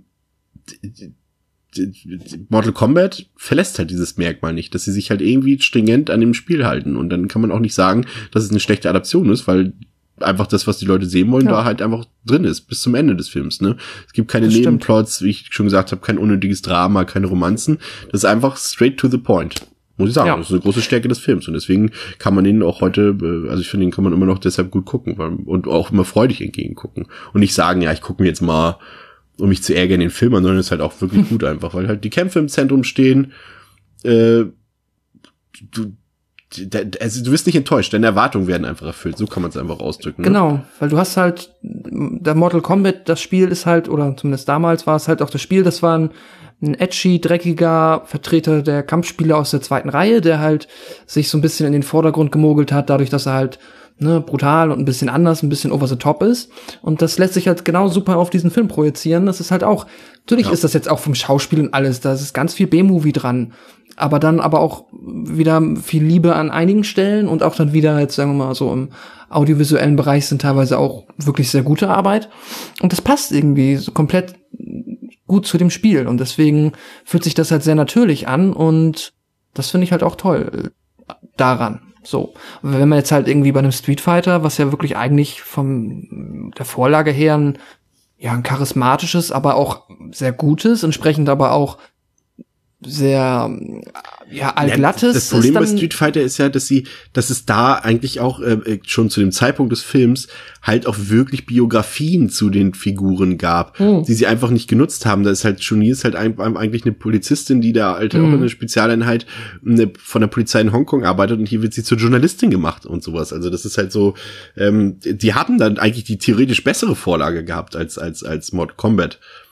Mortal Kombat verlässt halt dieses Merkmal nicht, dass sie sich halt irgendwie stringent an dem Spiel halten und dann kann man auch nicht sagen, dass es eine schlechte Adaption ist, weil einfach das, was die Leute sehen wollen, ja. da halt einfach drin ist, bis zum Ende des Films, ne? Es gibt keine das Nebenplots, stimmt. Wie ich schon gesagt habe, kein unnötiges Drama, keine Romanzen. Das ist einfach straight to the point. Muss ich sagen, ja. Das ist eine große Stärke des Films. Und deswegen kann man den auch heute, also ich finde, den kann man immer noch deshalb gut gucken weil, und auch immer freudig entgegengucken. Und nicht sagen, ja, ich gucke mir jetzt mal, um mich zu ärgern, den Film an, sondern es ist halt auch wirklich gut einfach, weil halt die Kämpfe im Zentrum stehen, äh, du also du wirst nicht enttäuscht, deine Erwartungen werden einfach erfüllt, so kann man es einfach ausdrücken. Ne? Genau, weil du hast halt, der Mortal Kombat, das Spiel ist halt, oder zumindest damals war es halt auch das Spiel, das war ein, ein edgy, dreckiger Vertreter der Kampfspiele aus der zweiten Reihe, der halt sich so ein bisschen in den Vordergrund gemogelt hat, dadurch, dass er halt ne, brutal und ein bisschen anders, ein bisschen over the top ist. Und das lässt sich halt genau super auf diesen Film projizieren. Das ist halt auch, natürlich ja. ist das jetzt auch vom Schauspiel und alles, da ist ganz viel B-Movie dran. Aber dann aber auch wieder viel Liebe an einigen Stellen und auch dann wieder, jetzt sagen wir mal so im audiovisuellen Bereich sind teilweise auch wirklich sehr gute Arbeit. Und das passt irgendwie so komplett gut zu dem Spiel. Und deswegen fühlt sich das halt sehr natürlich an und das finde ich halt auch toll daran. So. Wenn man jetzt halt irgendwie bei einem Street Fighter, was ja wirklich eigentlich von der Vorlage her ein, ja, ein charismatisches, aber auch sehr gutes, entsprechend aber auch sehr ja allglattes. Ja, das Problem bei Street Fighter ist ja, dass sie, dass es da eigentlich auch äh, schon zu dem Zeitpunkt des Films halt auch wirklich Biografien zu den Figuren gab, hm. die sie einfach nicht genutzt haben. Da ist halt Chun-Li ist halt ein, eigentlich eine Polizistin, die da halt hm. auch in einer Spezialeinheit eine, von der Polizei in Hongkong arbeitet und hier wird sie zur Journalistin gemacht und sowas. Also das ist halt so, ähm, die haben dann eigentlich die theoretisch bessere Vorlage gehabt als als als Mortal Kombat.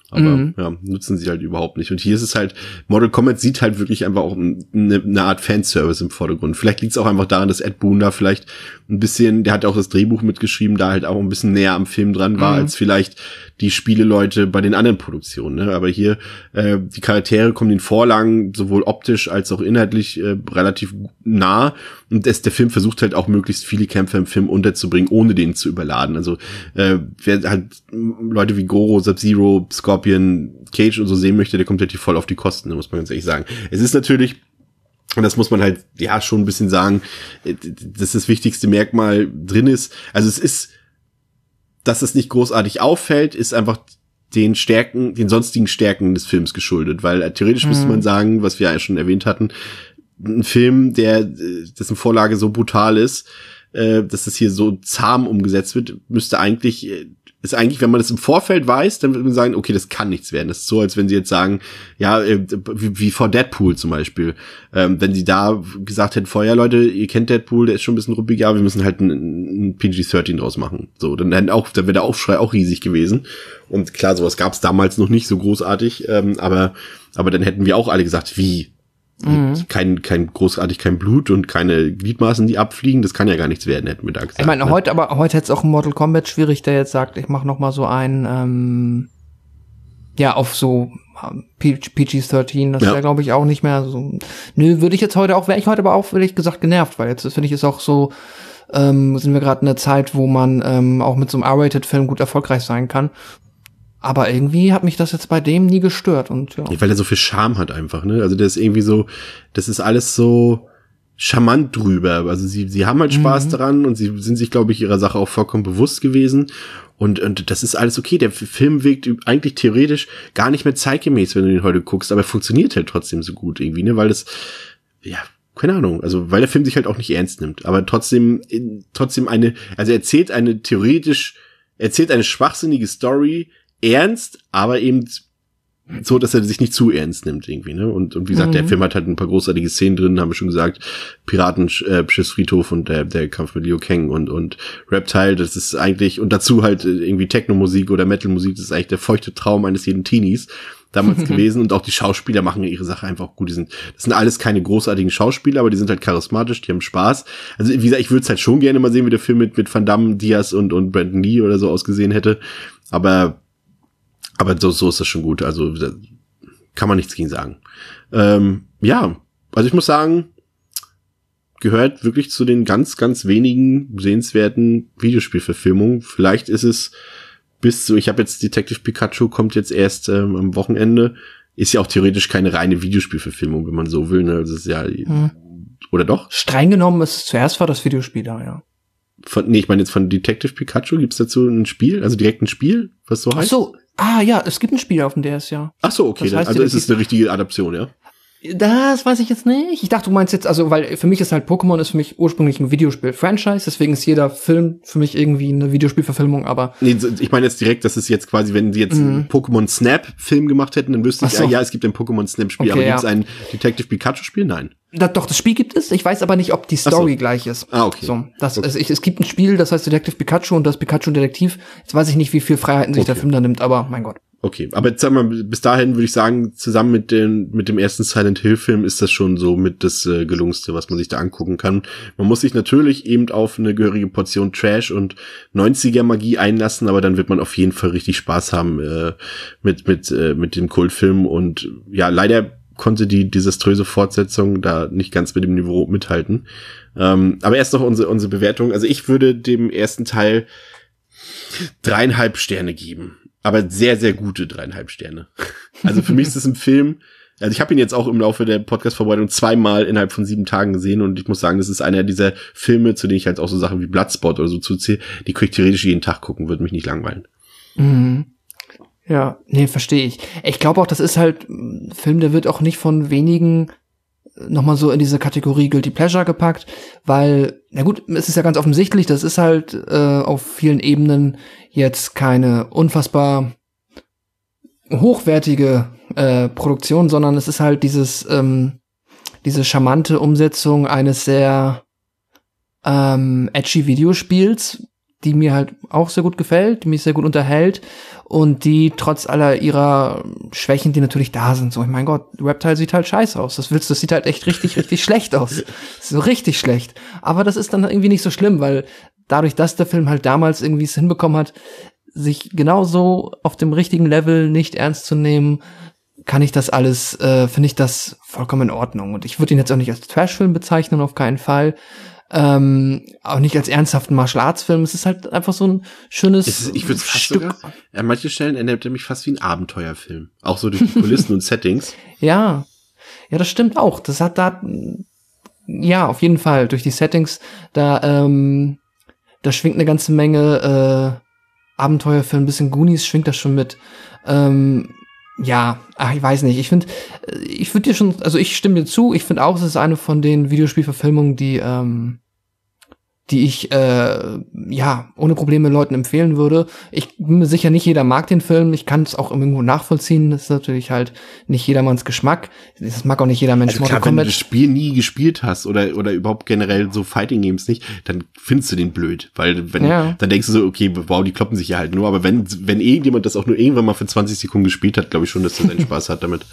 Aber Mhm. ja, nutzen sie halt überhaupt nicht. Und hier ist es halt, Mortal Kombat sieht halt wirklich einfach auch eine, eine Art Fanservice im Vordergrund. Vielleicht liegt es auch einfach daran, dass Ed Boon da vielleicht ein bisschen, der hat auch das Drehbuch mitgeschrieben, da halt auch ein bisschen näher am Film dran war, Mhm. als vielleicht die Spieleleute bei den anderen Produktionen. Ne? Aber hier, äh, die Charaktere kommen den Vorlagen sowohl optisch als auch inhaltlich äh, relativ nah. Und es, der Film versucht halt auch möglichst viele Kämpfer im Film unterzubringen, ohne den zu überladen. Also äh, wer halt Leute wie Goro, Sub-Zero, Scorpion, Cage und so sehen möchte, der kommt halt hier voll auf die Kosten, muss man ganz ehrlich sagen. Es ist natürlich, und das muss man halt ja schon ein bisschen sagen, dass das wichtigste Merkmal drin ist. Also es ist, dass es nicht großartig auffällt, ist einfach den Stärken, den sonstigen Stärken des Films geschuldet, weil äh, theoretisch mhm. müsste man sagen, was wir ja schon erwähnt hatten, ein Film, der, dessen Vorlage so brutal ist, äh, dass das hier so zahm umgesetzt wird, müsste eigentlich, ist eigentlich, wenn man das im Vorfeld weiß, dann würde man sagen, okay, das kann nichts werden. Das ist so, als wenn sie jetzt sagen, ja, äh, wie, wie vor Deadpool zum Beispiel. Ähm, wenn sie da gesagt hätten, vorher, Leute, ihr kennt Deadpool, der ist schon ein bisschen ruppig, ja, wir müssen halt einen, einen P G dreizehn draus machen. So, dann, dann auch, dann wäre der Aufschrei auch riesig gewesen. Und klar, sowas gab es damals noch nicht so großartig, ähm, aber, aber dann hätten wir auch alle gesagt, wie? Mhm. Kein, kein großartig kein Blut und keine Gliedmaßen, die abfliegen, das kann ja gar nichts werden, hätten wir da gesagt. Ich meine, ne? heute, aber heute hätte es auch in Mortal Kombat schwierig, der jetzt sagt, ich mache noch mal so ein, ähm, ja, auf so P G dreizehn, das ja. wäre, glaube ich, auch nicht mehr so. Nö, würde ich jetzt heute auch, wäre ich heute aber auch, ehrlich gesagt, genervt, weil jetzt, das finde ich, ist auch so, ähm, sind wir gerade in einer Zeit, wo man ähm, auch mit so einem R-Rated-Film gut erfolgreich sein kann. Aber irgendwie hat mich das jetzt bei dem nie gestört und ja. ja. Weil er so viel Charme hat einfach, ne? Also der ist irgendwie so, das ist alles so charmant drüber. Also sie, sie haben halt Spaß mhm. daran und sie sind sich, glaube ich, ihrer Sache auch vollkommen bewusst gewesen. Und, und das ist alles okay. Der Film wirkt eigentlich theoretisch gar nicht mehr zeitgemäß, wenn du ihn heute guckst, aber er funktioniert halt trotzdem so gut irgendwie, ne? Weil das, ja, keine Ahnung, also weil der Film sich halt auch nicht ernst nimmt, aber trotzdem, trotzdem eine, also er erzählt eine theoretisch, erzählt eine schwachsinnige Story, ernst, aber eben so, dass er sich nicht zu ernst nimmt irgendwie, ne? Und, und wie gesagt, mhm. der Film hat halt ein paar großartige Szenen drin, haben wir schon gesagt, Piraten, äh, Schiffsfriedhof und der, der Kampf mit Liu Kang und, und Reptile, das ist eigentlich, und dazu halt irgendwie Techno-Musik oder Metal-Musik, das ist eigentlich der feuchte Traum eines jeden Teenies damals gewesen, und auch die Schauspieler machen ja ihre Sache einfach gut, die sind, das sind alles keine großartigen Schauspieler, aber die sind halt charismatisch, die haben Spaß. Also wie gesagt, ich würde es halt schon gerne mal sehen, wie der Film mit, mit Van Damme, Diaz und, und Brandon Lee oder so ausgesehen hätte, aber Aber so, so ist das schon gut. Also kann man nichts gegen sagen. Ähm, ja, also ich muss sagen, gehört wirklich zu den ganz, ganz wenigen sehenswerten Videospielverfilmungen. Vielleicht ist es bis zu, ich habe jetzt Detective Pikachu, kommt jetzt erst ähm, am Wochenende. Ist ja auch theoretisch keine reine Videospielverfilmung, wenn man so will. Ne? Also es ist ja, hm. oder doch? Streng genommen ist es zuerst war das Videospiel da, ja. Von, nee, ich meine jetzt von Detective Pikachu, gibt's dazu ein Spiel? Also direkt ein Spiel, was so heißt? Ach so, ah ja, es gibt ein Spiel auf dem D S, ja. Ach so, okay, das heißt, dann, also ist es eine richtige Adaption, ja? Das weiß ich jetzt nicht. Ich dachte, du meinst jetzt, also, weil für mich ist halt Pokémon ist für mich ursprünglich ein Videospiel-Franchise, deswegen ist jeder Film für mich irgendwie eine Videospielverfilmung, aber. Nee, ich meine jetzt direkt, dass es jetzt quasi, wenn sie jetzt mhm. einen Pokémon Snap-Film gemacht hätten, dann wüsste ich, so. ja, ja, es gibt ein Pokémon Snap-Spiel, okay, aber gibt es ja. ein Detective Pikachu-Spiel? Nein. Da, doch, das Spiel gibt es. Ich weiß aber nicht, ob die Story so. gleich ist. Ah, okay. So, das, okay. Also ich, es gibt ein Spiel, das heißt Detective Pikachu und das Pikachu Detektiv. Jetzt weiß ich nicht, wie viel Freiheiten sich okay. der Film da nimmt, aber mein Gott. Okay, aber jetzt sagen wir, bis dahin würde ich sagen, zusammen mit dem, mit dem ersten Silent Hill Film ist das schon so mit das äh, gelungenste, was man sich da angucken kann. Man muss sich natürlich eben auf eine gehörige Portion Trash und neunziger Magie einlassen, aber dann wird man auf jeden Fall richtig Spaß haben äh, mit, mit, äh, mit dem Kultfilm, und ja, leider konnte die desaströse Fortsetzung da nicht ganz mit dem Niveau mithalten. Ähm, aber erst noch unsere, unsere Bewertung. Also ich würde dem ersten Teil dreieinhalb Sterne geben. Aber sehr, sehr gute dreieinhalb Sterne. Also für mich ist es ein Film, also ich habe ihn jetzt auch im Laufe der Podcast-Vorbereitung zweimal innerhalb von sieben Tagen gesehen, und ich muss sagen, das ist einer dieser Filme, zu denen ich halt auch so Sachen wie Bloodsport oder so zuziehe, die könnte ich theoretisch jeden Tag gucken, würde mich nicht langweilen. Mhm. Ja, nee, verstehe ich. Ich glaube auch, das ist halt ein Film, der wird auch nicht von wenigen nochmal so in diese Kategorie Guilty Pleasure gepackt, weil, na gut, es ist ja ganz offensichtlich, das ist halt äh, auf vielen Ebenen jetzt keine unfassbar hochwertige äh, Produktion, sondern es ist halt dieses ähm, diese charmante Umsetzung eines sehr ähm, edgy Videospiels, die mir halt auch sehr gut gefällt, die mich sehr gut unterhält und die trotz aller ihrer Schwächen, die natürlich da sind, so, ich mein Gott, Reptile sieht halt scheiße aus. Das willst, das sieht halt echt richtig, richtig schlecht aus. So richtig schlecht. Aber das ist dann irgendwie nicht so schlimm, weil dadurch, dass der Film halt damals irgendwie es hinbekommen hat, sich genauso auf dem richtigen Level nicht ernst zu nehmen, kann ich das alles, äh, finde ich das vollkommen in Ordnung. Und ich würde ihn jetzt auch nicht als Trash-Film bezeichnen, auf keinen Fall. Ähm, auch nicht als ernsthaften Martial-Arts-Film. Es ist halt einfach so ein schönes es ist, ich würde fast Stück. sogar, an manchen Stellen erinnert er mich fast wie ein Abenteuerfilm. Auch so durch die Kulissen und Settings. Ja, ja, das stimmt auch. Das hat da, ja, auf jeden Fall, durch die Settings, da, ähm, da schwingt eine ganze Menge, äh, Abenteuerfilm, ein bisschen Goonies schwingt das schon mit. Ähm, ja, ach, ich weiß nicht. Ich finde, ich würde dir schon, also ich stimme dir zu. Ich finde auch, es ist eine von den Videospielverfilmungen, die, ähm, die ich, äh, ja, ohne Probleme Leuten empfehlen würde. Ich bin mir sicher, nicht jeder mag den Film. Ich kann es auch irgendwo nachvollziehen. Das ist natürlich halt nicht jedermanns Geschmack. Das mag auch nicht jeder Mensch. Also klar, wenn du das Spiel nie gespielt hast oder oder überhaupt generell so Fighting Games nicht, dann findest du den blöd, weil wenn Ja. dann denkst du so, okay, wow, die kloppen sich ja halt nur, aber wenn wenn irgendjemand das auch nur irgendwann mal für zwanzig Sekunden gespielt hat, glaube ich schon, dass er seinen Spaß hat damit.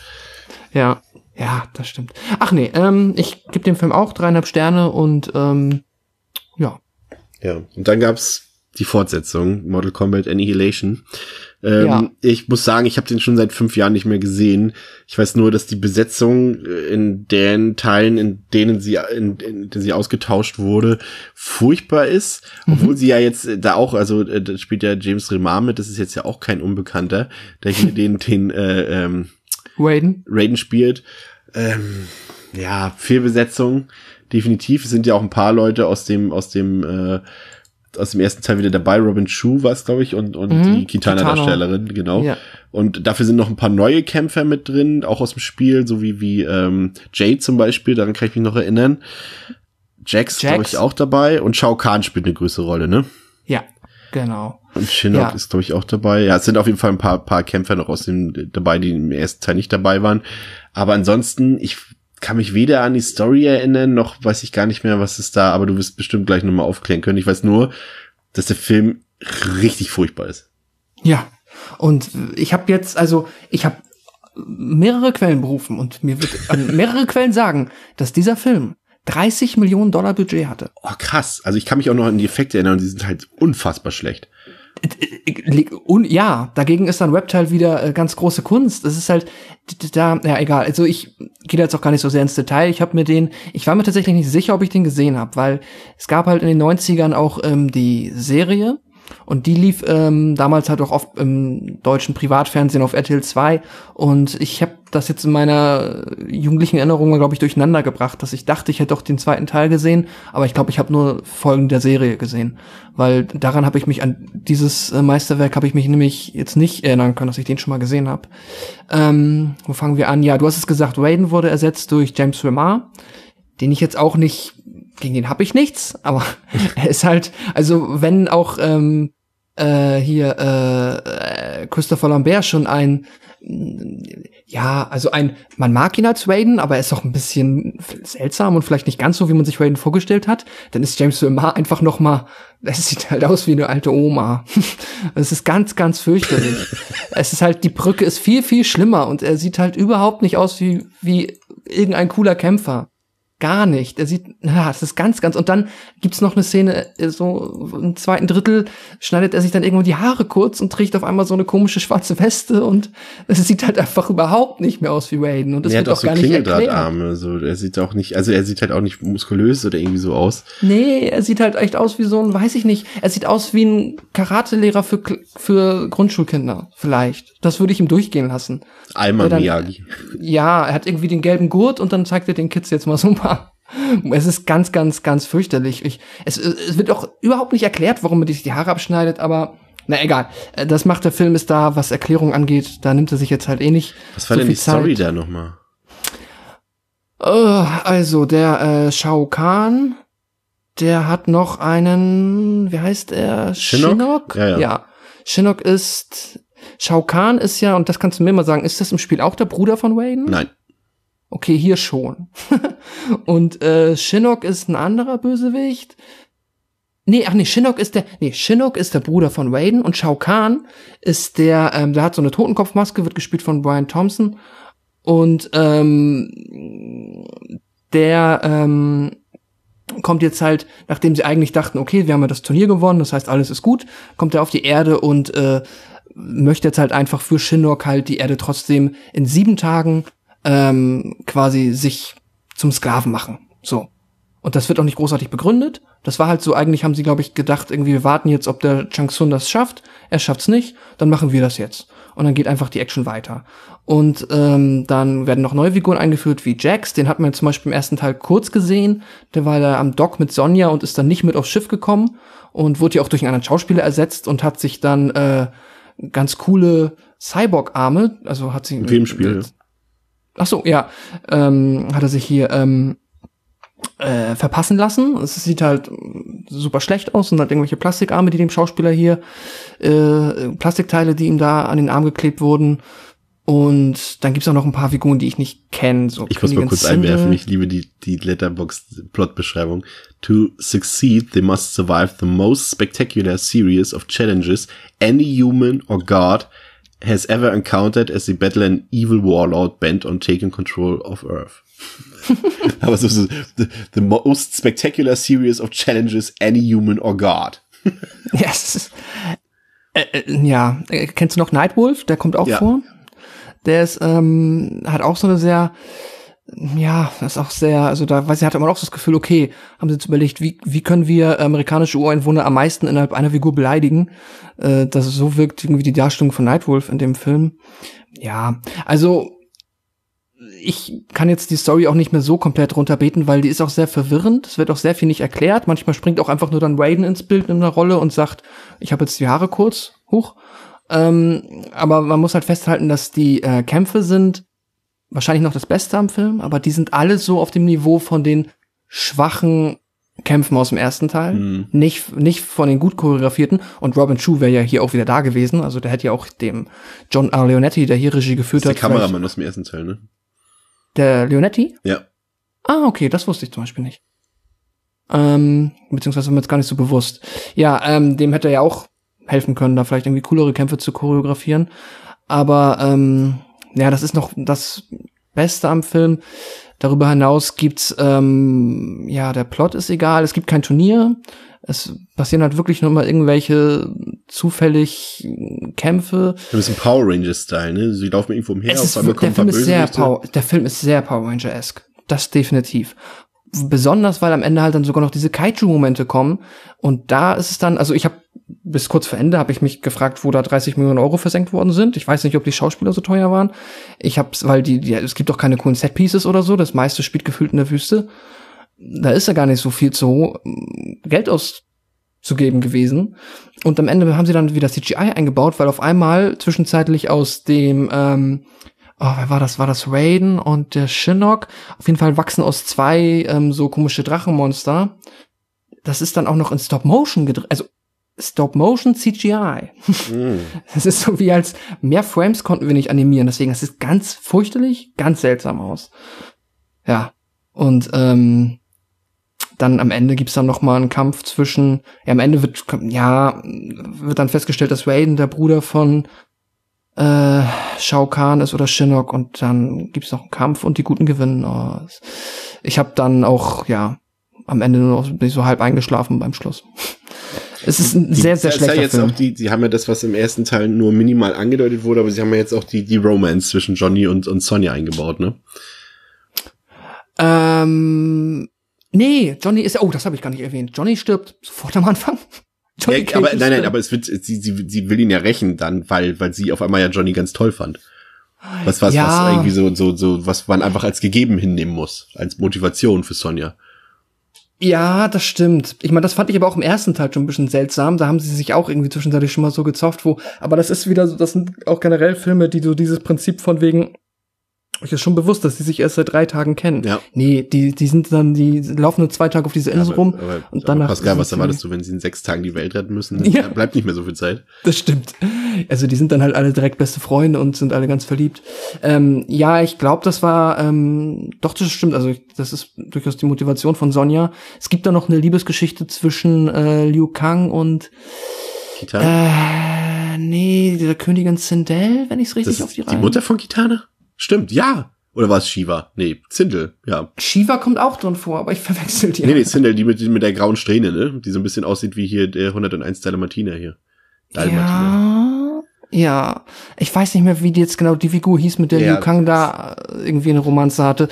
Ja, ja, das stimmt. Ach nee, ähm, ich gebe dem Film auch dreieinhalb Sterne und ähm, ja. Ja, und dann gab's die Fortsetzung, Mortal Kombat Annihilation. Ähm, Ja. Ich muss sagen, ich habe den schon seit fünf Jahren nicht mehr gesehen. Ich weiß nur, dass die Besetzung in den Teilen, in denen sie, in, in denen sie ausgetauscht wurde, furchtbar ist. Mhm. Obwohl sie ja jetzt da auch, also da spielt ja James Remar mit, das ist jetzt ja auch kein Unbekannter, der hier den, den äh, ähm, Raiden. Raiden spielt. Ähm, ja, Fehlbesetzung. Definitiv. Es sind ja auch ein paar Leute aus dem, aus dem, äh, aus dem ersten Teil wieder dabei. Robin Shou war es, glaube ich, und, und Mhm, die Kitana-Darstellerin, genau. Ja. Und dafür sind noch ein paar neue Kämpfer mit drin, auch aus dem Spiel, so wie, wie, ähm, Jade zum Beispiel, daran kann ich mich noch erinnern. Jax, Jax. glaube ich, auch dabei. Und Shao Kahn spielt eine größere Rolle, ne? Ja, genau. Und Shinnok Ja. ist, glaube ich, auch dabei. Ja, es sind auf jeden Fall ein paar, paar Kämpfer noch aus dem dabei, die im ersten Teil nicht dabei waren. Aber ansonsten, ich kann mich weder an die Story erinnern, noch weiß ich gar nicht mehr, was ist da, aber du wirst bestimmt gleich nochmal aufklären können. Ich weiß nur, dass der Film richtig furchtbar ist. Ja, und ich habe jetzt, also ich habe mehrere Quellen berufen und mir wird an mehrere Quellen sagen, dass dieser Film dreißig Millionen Dollar Budget hatte. Oh, krass. Also ich kann mich auch noch an die Effekte erinnern und die sind halt unfassbar schlecht. Und ja, dagegen ist dann Reptile wieder äh, ganz große Kunst. Es ist halt da, ja egal. Also ich gehe da jetzt auch gar nicht so sehr ins Detail. Ich habe mir den, ich war mir tatsächlich nicht sicher, ob ich den gesehen habe, weil es gab halt in den neunzigern auch ähm, die Serie und die lief ähm, damals halt auch oft im deutschen Privatfernsehen auf R T L zwei und ich habe das jetzt in meiner jugendlichen Erinnerung, glaube ich, durcheinander gebracht, dass ich dachte, ich hätte doch den zweiten Teil gesehen, aber ich glaube, ich habe nur Folgen der Serie gesehen, weil daran habe ich mich, an dieses äh, Meisterwerk habe ich mich nämlich jetzt nicht erinnern können, dass ich den schon mal gesehen habe. Ähm, wo fangen wir an? Ja, du hast es gesagt, Raiden wurde ersetzt durch James Remar, den ich jetzt auch nicht, gegen den habe ich nichts, aber er ist halt, also wenn auch ähm, äh, hier äh, Christopher Lambert schon ein, ja, also ein, man mag ihn als Raiden, aber er ist auch ein bisschen seltsam und vielleicht nicht ganz so, wie man sich Raiden vorgestellt hat, dann ist James Remar einfach noch mal, es sieht halt aus wie eine alte Oma. Es ist ganz, ganz fürchterlich. Es ist halt, die Brücke ist viel, viel schlimmer und er sieht halt überhaupt nicht aus wie, wie irgendein cooler Kämpfer. Gar nicht. Er sieht, ja, es ist ganz, ganz, und dann gibt's noch eine Szene, so im zweiten Drittel schneidet er sich dann irgendwo die Haare kurz und trägt auf einmal so eine komische schwarze Weste und es sieht halt einfach überhaupt nicht mehr aus wie Raiden und das er wird hat auch auch so gar nicht erklärt. Klingeldrahtarme, so, er sieht auch nicht, also er sieht halt auch nicht muskulös oder irgendwie so aus. Nee, er sieht halt echt aus wie so ein, weiß ich nicht, er sieht aus wie ein Karatelehrer für, für Grundschulkinder, vielleicht. Das würde ich ihm durchgehen lassen. Alma dann, Miyagi. Ja, er hat irgendwie den gelben Gurt und dann zeigt er den Kids jetzt mal so ein paar. Es ist ganz, ganz, ganz fürchterlich. Ich, es, es wird auch überhaupt nicht erklärt, warum er sich die Haare abschneidet, aber na egal. Das macht der Film ist da, was Erklärung angeht, da nimmt er sich jetzt halt eh nicht. Was war so denn viel die Story Zeit. da nochmal? Uh, also, der äh, Shao Kahn, der hat noch einen, wie heißt er? Shinnok? Shinnok? Ja, ja. ja. Shinnok ist, Shao Kahn ist ja, und das kannst du mir mal sagen, ist das im Spiel auch der Bruder von Raiden? Nein. Okay, hier schon. Und äh, Shinnok ist ein anderer Bösewicht. Nee, ach nee, Shinnok ist der, nee, Shinnok ist der Bruder von Raiden und Shao Kahn ist der, ähm, der hat so eine Totenkopfmaske, wird gespielt von Brian Thompson und ähm, der ähm, kommt jetzt halt, nachdem sie eigentlich dachten, okay, wir haben ja das Turnier gewonnen, das heißt, alles ist gut, kommt er auf die Erde und äh, möchte jetzt halt einfach für Shinnok halt die Erde trotzdem in sieben Tagen ähm, quasi sich zum Sklaven machen. So. Und das wird auch nicht großartig begründet. Das war halt so, eigentlich haben sie, glaube ich, gedacht, irgendwie, wir warten jetzt, ob der Shang Tsung das schafft. Er schafft's nicht, dann machen wir das jetzt. Und dann geht einfach die Action weiter. Und ähm, dann werden noch neue Figuren eingeführt, wie Jax. Den hat man zum Beispiel im ersten Teil kurz gesehen. Der war da am Dock mit Sonja und ist dann nicht mit aufs Schiff gekommen. Und wurde ja auch durch einen anderen Schauspieler ersetzt und hat sich dann äh, ganz coole Cyborg-Arme, also hat sie... Wie im Spiel, ja. Ach so, ja. Ähm, hat er sich hier... Ähm, Äh, verpassen lassen. Es sieht halt super schlecht aus und hat irgendwelche Plastikarme, die dem Schauspieler hier, äh, Plastikteile, die ihm da an den Arm geklebt wurden. Und dann gibt's auch noch ein paar Figuren, die ich nicht kenne. So ich muss mal kurz Sindel. einwerfen, ich liebe die, die Letterboxd-Plot-Beschreibung. To succeed, they must survive the most spectacular series of challenges any human or god has ever encountered as they battle an evil warlord bent on taking control of Earth. Aber so, so the, the most spectacular series of challenges any human or god. Yes. Äh, äh, ja, äh, kennst du noch Nightwolf? Der kommt auch ja. vor. Der ist ähm, hat auch so eine sehr, ja, das ist auch sehr, also da weiß ich, hatte man auch so das Gefühl, okay, haben sie jetzt überlegt, wie wie können wir amerikanische Ureinwohner am meisten innerhalb einer Figur beleidigen, äh, dass es so wirkt irgendwie die Darstellung von Nightwolf in dem Film. Ja, also ich kann jetzt die Story auch nicht mehr so komplett runterbeten, weil die ist auch sehr verwirrend. Es wird auch sehr viel nicht erklärt. Manchmal springt auch einfach nur dann Raiden ins Bild in einer Rolle und sagt, ich habe jetzt die Haare kurz, hoch. Ähm, aber man muss halt festhalten, dass die äh, Kämpfe sind wahrscheinlich noch das Beste am Film, aber die sind alle so auf dem Niveau von den schwachen Kämpfen aus dem ersten Teil. Mhm. Nicht, nicht von den gut choreografierten. Und Robin Chu wäre ja hier auch wieder da gewesen. Also der hätte ja auch dem John R. Leonetti, der hier Regie geführt hat. Der Kameramann aus dem ersten Teil, ne? Der Leonetti? Ja. Ah, okay, das wusste ich zum Beispiel nicht. Ähm, beziehungsweise mir jetzt gar nicht so bewusst. Ja, ähm, dem hätte er ja auch helfen können, da vielleicht irgendwie coolere Kämpfe zu choreografieren. Aber, ähm, ja, das ist noch das Beste am Film. Darüber hinaus gibt's, ähm, ja, der Plot ist egal, es gibt kein Turnier. Es passieren halt wirklich nur mal irgendwelche zufällig Kämpfe. Ein bisschen Power Rangers-Style, ne? Sie laufen irgendwo umher, auf einmal kommen ein paar Bösewichte. Der Film ist sehr Power Ranger-esque. Das definitiv. Besonders, weil am Ende halt dann sogar noch diese Kaiju-Momente kommen. Und da ist es dann, also ich habe bis kurz vor Ende habe ich mich gefragt, wo da dreißig Millionen Euro versenkt worden sind. Ich weiß nicht, ob die Schauspieler so teuer waren. Ich hab's, weil die, die es gibt doch keine coolen Set-Pieces oder so. Das meiste spielt gefühlt in der Wüste. Da ist ja gar nicht so viel zu Geld auszugeben gewesen. Und am Ende haben sie dann wieder C G I eingebaut, weil auf einmal zwischenzeitlich aus dem, ähm, oh, wer war das? War das Raiden und der Shinnok? Auf jeden Fall wachsen aus zwei ähm, so komische Drachenmonster. Das ist dann auch noch in Stop-Motion gedreht. Also Stop-Motion C G I. Mm. Das ist so wie als mehr Frames konnten wir nicht animieren. Deswegen, es ist ganz fürchterlich, ganz seltsam aus. Ja. Und ähm, dann am Ende gibt's dann noch mal einen Kampf zwischen, ja, am Ende wird, ja, wird dann festgestellt, dass Raiden der Bruder von äh, Shao Kahn ist oder Shinnok und dann gibt's noch einen Kampf und die Guten gewinnen. Oh, ich habe dann auch, ja, am Ende nur noch bin ich so halb eingeschlafen beim Schluss. Es ist ein sehr, sehr schlechter ja jetzt Film. Auch die, sie haben ja das, was im ersten Teil nur minimal angedeutet wurde, aber sie haben ja jetzt auch die, die Romance zwischen Johnny und, und Sonja eingebaut, ne? Ähm, nee, Johnny ist, oh, das habe ich gar nicht erwähnt. Johnny stirbt sofort am Anfang. Johnny ja, aber nein, nein, aber es wird, sie, sie, sie will ihn ja rächen dann, weil, weil sie auf einmal ja Johnny ganz toll fand. Was, was, ja. was irgendwie so, so, so, was man einfach als gegeben hinnehmen muss, als Motivation für Sonja. Ja, das stimmt. Ich meine, das fand ich aber auch im ersten Teil schon ein bisschen seltsam. Da haben sie sich auch irgendwie zwischenzeitlich schon mal so gezofft, wo, aber das ist wieder so, das sind auch generell Filme, die so dieses Prinzip von wegen, Euch ist schon bewusst, dass die sich erst seit drei Tagen kennen. Ja. Nee, die, die sind dann, die laufen nur zwei Tage auf dieser Insel aber, rum. aber, und aber danach. Pascal, was erwartest du, wenn sie in sechs Tagen die Welt retten müssen? Ja. Da bleibt nicht mehr so viel Zeit. Das stimmt. Also die sind dann halt alle direkt beste Freunde und sind alle ganz verliebt. Ähm, ja, ich glaube, das war, ähm, doch, das stimmt. Also das ist durchaus die Motivation von Sonja. Es gibt da noch eine Liebesgeschichte zwischen äh, Liu Kang und Kitana? Äh, nee, dieser Königin Sindel, wenn ich es richtig Das auf die ist Reihe. die Mutter von Kitana? Stimmt, ja. Oder war es Shiva? Nee, Zindel, ja. Shiva kommt auch drin vor, aber ich verwechsel die. Nee, nee, Zindel, die mit, die mit der grauen Strähne, ne? Die so ein bisschen aussieht wie hier der hunderteins Dalmatiner hier. Dalmatiner. Ja, ja. Ich weiß nicht mehr, wie die jetzt genau die Figur hieß, mit der Ja. Liu Kang da irgendwie eine Romanze hatte.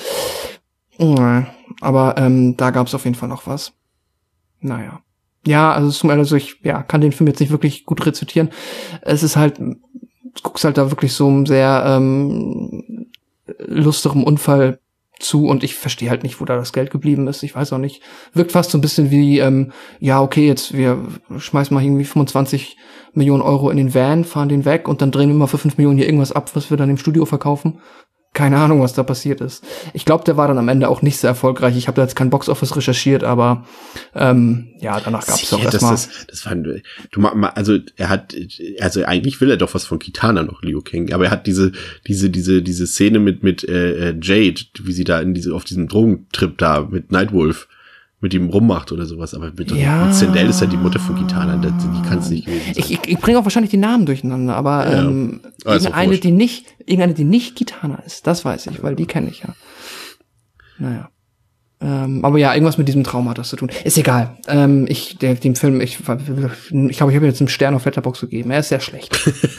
Aber ähm, da gab es auf jeden Fall noch was. Naja. Ja, also zum also ich ja, kann den Film jetzt nicht wirklich gut rezitieren. Es ist halt, du guckst halt da wirklich so einem sehr ähm, lustigerem Unfall zu und ich verstehe halt nicht, wo da das Geld geblieben ist. Ich weiß auch nicht. Wirkt fast so ein bisschen wie, ähm, ja, okay, jetzt wir schmeißen mal irgendwie fünfundzwanzig Millionen Euro in den Van, fahren den weg und dann drehen wir mal für fünf Millionen hier irgendwas ab, was wir dann im Studio verkaufen. Keine Ahnung, was da passiert ist. Ich glaube, der war dann am Ende auch nicht sehr erfolgreich. Ich habe da jetzt kein Boxoffice recherchiert, aber ähm, ja, danach gab es auch erstmal. Das, das, das war, du, also er hat, also eigentlich will er doch was von Kitana noch, Liu Kang, aber er hat diese, diese, diese, diese Szene mit mit äh, Jade, wie sie da in diese auf diesem Drogentrip da mit Nightwolf mit ihm rummacht oder sowas, aber mit, ja. mit Sindel ist ja die Mutter von Kitana, die, die kann es nicht gewesen sein. Ich, ich, ich bringe auch wahrscheinlich die Namen durcheinander, aber ja. ähm, Aber irgendeine, die nicht, irgendeine, die nicht Kitana ist, das weiß ich, weil die kenne ich ja. Naja. Ähm, aber ja, irgendwas mit diesem Trauma hat das zu tun. Ist egal. Ähm, ich, der, dem Film, ich, ich glaube, ich habe jetzt einen Stern auf Letterboxd gegeben. Er ist sehr schlecht.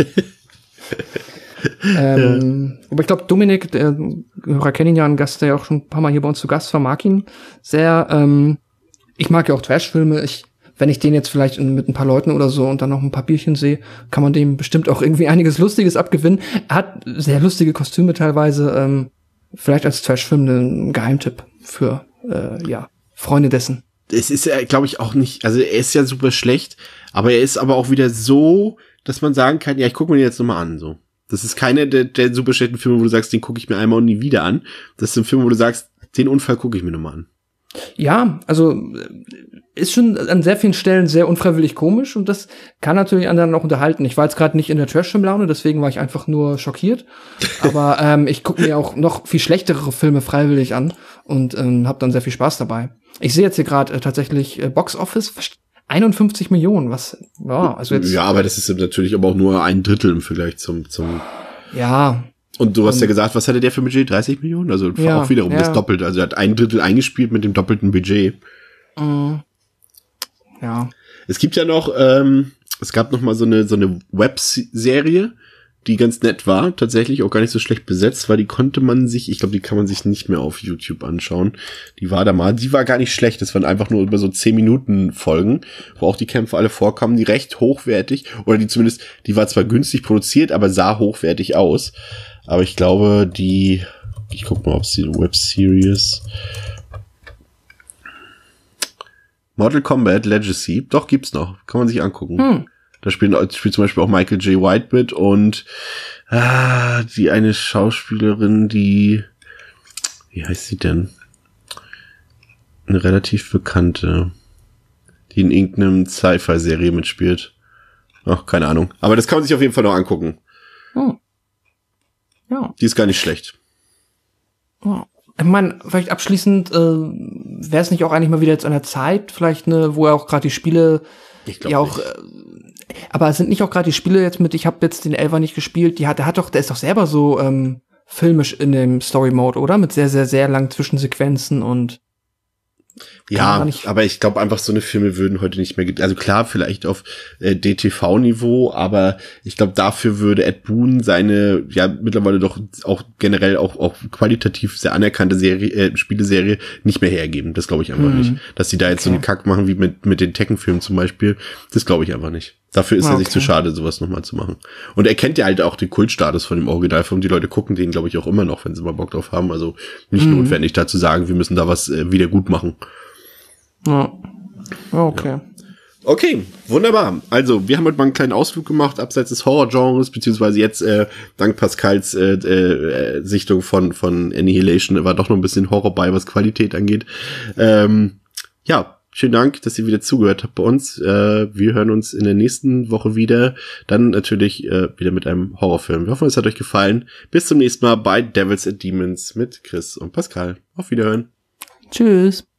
ähm, ja. Aber ich glaube, Dominik, der Hörer kennen ihn ja, ein Gast, der ja auch schon ein paar Mal hier bei uns zu Gast war, mag ihn sehr. Ähm, ich mag ja auch Trash-Filme. Ich, wenn ich den jetzt vielleicht mit ein paar Leuten oder so und dann noch ein paar Bierchen sehe, kann man dem bestimmt auch irgendwie einiges Lustiges abgewinnen. Er hat sehr lustige Kostüme teilweise. Ähm, vielleicht als Trash-Film ein Geheimtipp für, äh, ja, Freunde dessen. Es ist ja, glaube ich, auch nicht, also er ist ja super schlecht, aber er ist aber auch wieder so, dass man sagen kann, ja, ich gucke mir den jetzt nochmal an, so. Das ist keine der, der super schlechten Filme, wo du sagst, den gucke ich mir einmal und nie wieder an. Das ist ein Film, wo du sagst, den Unfall gucke ich mir nochmal an. Ja, also ist schon an sehr vielen Stellen sehr unfreiwillig komisch und das kann natürlich anderen auch unterhalten. Ich war jetzt gerade nicht in der Trash-Film-Laune, deswegen war ich einfach nur schockiert. Aber ähm, ich gucke mir auch noch viel schlechtere Filme freiwillig an und ähm, habe dann sehr viel Spaß dabei. Ich sehe jetzt hier gerade äh, tatsächlich äh, Box Office einundfünfzig Millionen, was ja, also jetzt ja, aber das ist natürlich aber auch nur ein Drittel im Vergleich zum zum ja. Und du hast und, ja gesagt, was hatte der für ein Budget? dreißig Millionen? Also ja, auch wiederum ja. das Doppelte. Also er hat ein Drittel eingespielt mit dem doppelten Budget. Mm, ja. Es gibt ja noch, ähm, es gab noch mal so eine so eine Webserie, die ganz nett war, tatsächlich auch gar nicht so schlecht besetzt, weil die konnte man sich, ich glaube, die kann man sich nicht mehr auf YouTube anschauen. Die war da mal, die war gar nicht schlecht, das waren einfach nur über so zehn Minuten Folgen, wo auch die Kämpfe alle vorkamen, die recht hochwertig, oder die zumindest, die war zwar günstig produziert, aber sah hochwertig aus. Aber ich glaube, die, ich guck mal, ob es die Webseries Mortal Kombat Legacy, doch, gibt's noch, kann man sich angucken. Hm. Da spielen, spielt zum Beispiel auch Michael J. White mit und ah, die eine Schauspielerin, die, wie heißt sie denn? Eine relativ bekannte, die in irgendeinem Sci-Fi-Serie mitspielt. Ach, keine Ahnung. Aber das kann man sich auf jeden Fall noch angucken. Hm. Ja. Die ist gar nicht schlecht. Ja. Ich meine, vielleicht abschließend, äh, wäre es nicht auch eigentlich mal wieder jetzt an der Zeit, vielleicht eine, wo er auch gerade die Spiele ich glaub ja auch nicht. Äh, aber sind nicht auch gerade die Spiele jetzt mit, ich habe jetzt den Elfer nicht gespielt, die hat, der hat doch, der ist doch selber so ähm, filmisch in dem Story-Mode, oder? Mit sehr, sehr, sehr langen Zwischensequenzen und ja, aber ich glaube einfach, so eine Filme würden heute nicht mehr, also klar, vielleicht auf äh, D T V-Niveau, aber ich glaube, dafür würde Ed Boon seine, ja, mittlerweile doch auch generell auch auch qualitativ sehr anerkannte Serie, äh, Spieleserie nicht mehr hergeben. Das glaube ich einfach mhm. nicht. Dass die da jetzt okay. so einen Kack machen wie mit mit den Tekken-Filmen zum Beispiel, das glaube ich einfach nicht. Dafür ist okay. er sich zu schade, sowas nochmal zu machen. Und er kennt ja halt auch den Kultstatus von dem Originalfilm. Die Leute gucken den, glaube ich, auch immer noch, wenn sie mal Bock drauf haben. Also nicht mhm. notwendig, da zu sagen, wir müssen da was äh, wieder gut machen. Ja. Okay. Ja. Okay, wunderbar. Also, wir haben heute mal einen kleinen Ausflug gemacht, abseits des Horror-Genres, beziehungsweise jetzt, äh, dank Pascals äh, äh, Sichtung von von Annihilation war doch noch ein bisschen Horror bei, was Qualität angeht. Ähm, ja, schönen Dank, dass ihr wieder zugehört habt bei uns. Äh, wir hören uns in der nächsten Woche wieder. Dann natürlich äh, wieder mit einem Horrorfilm. Wir hoffen, es hat euch gefallen. Bis zum nächsten Mal bei Devils and Demons mit Chris und Pascal. Auf Wiederhören. Tschüss.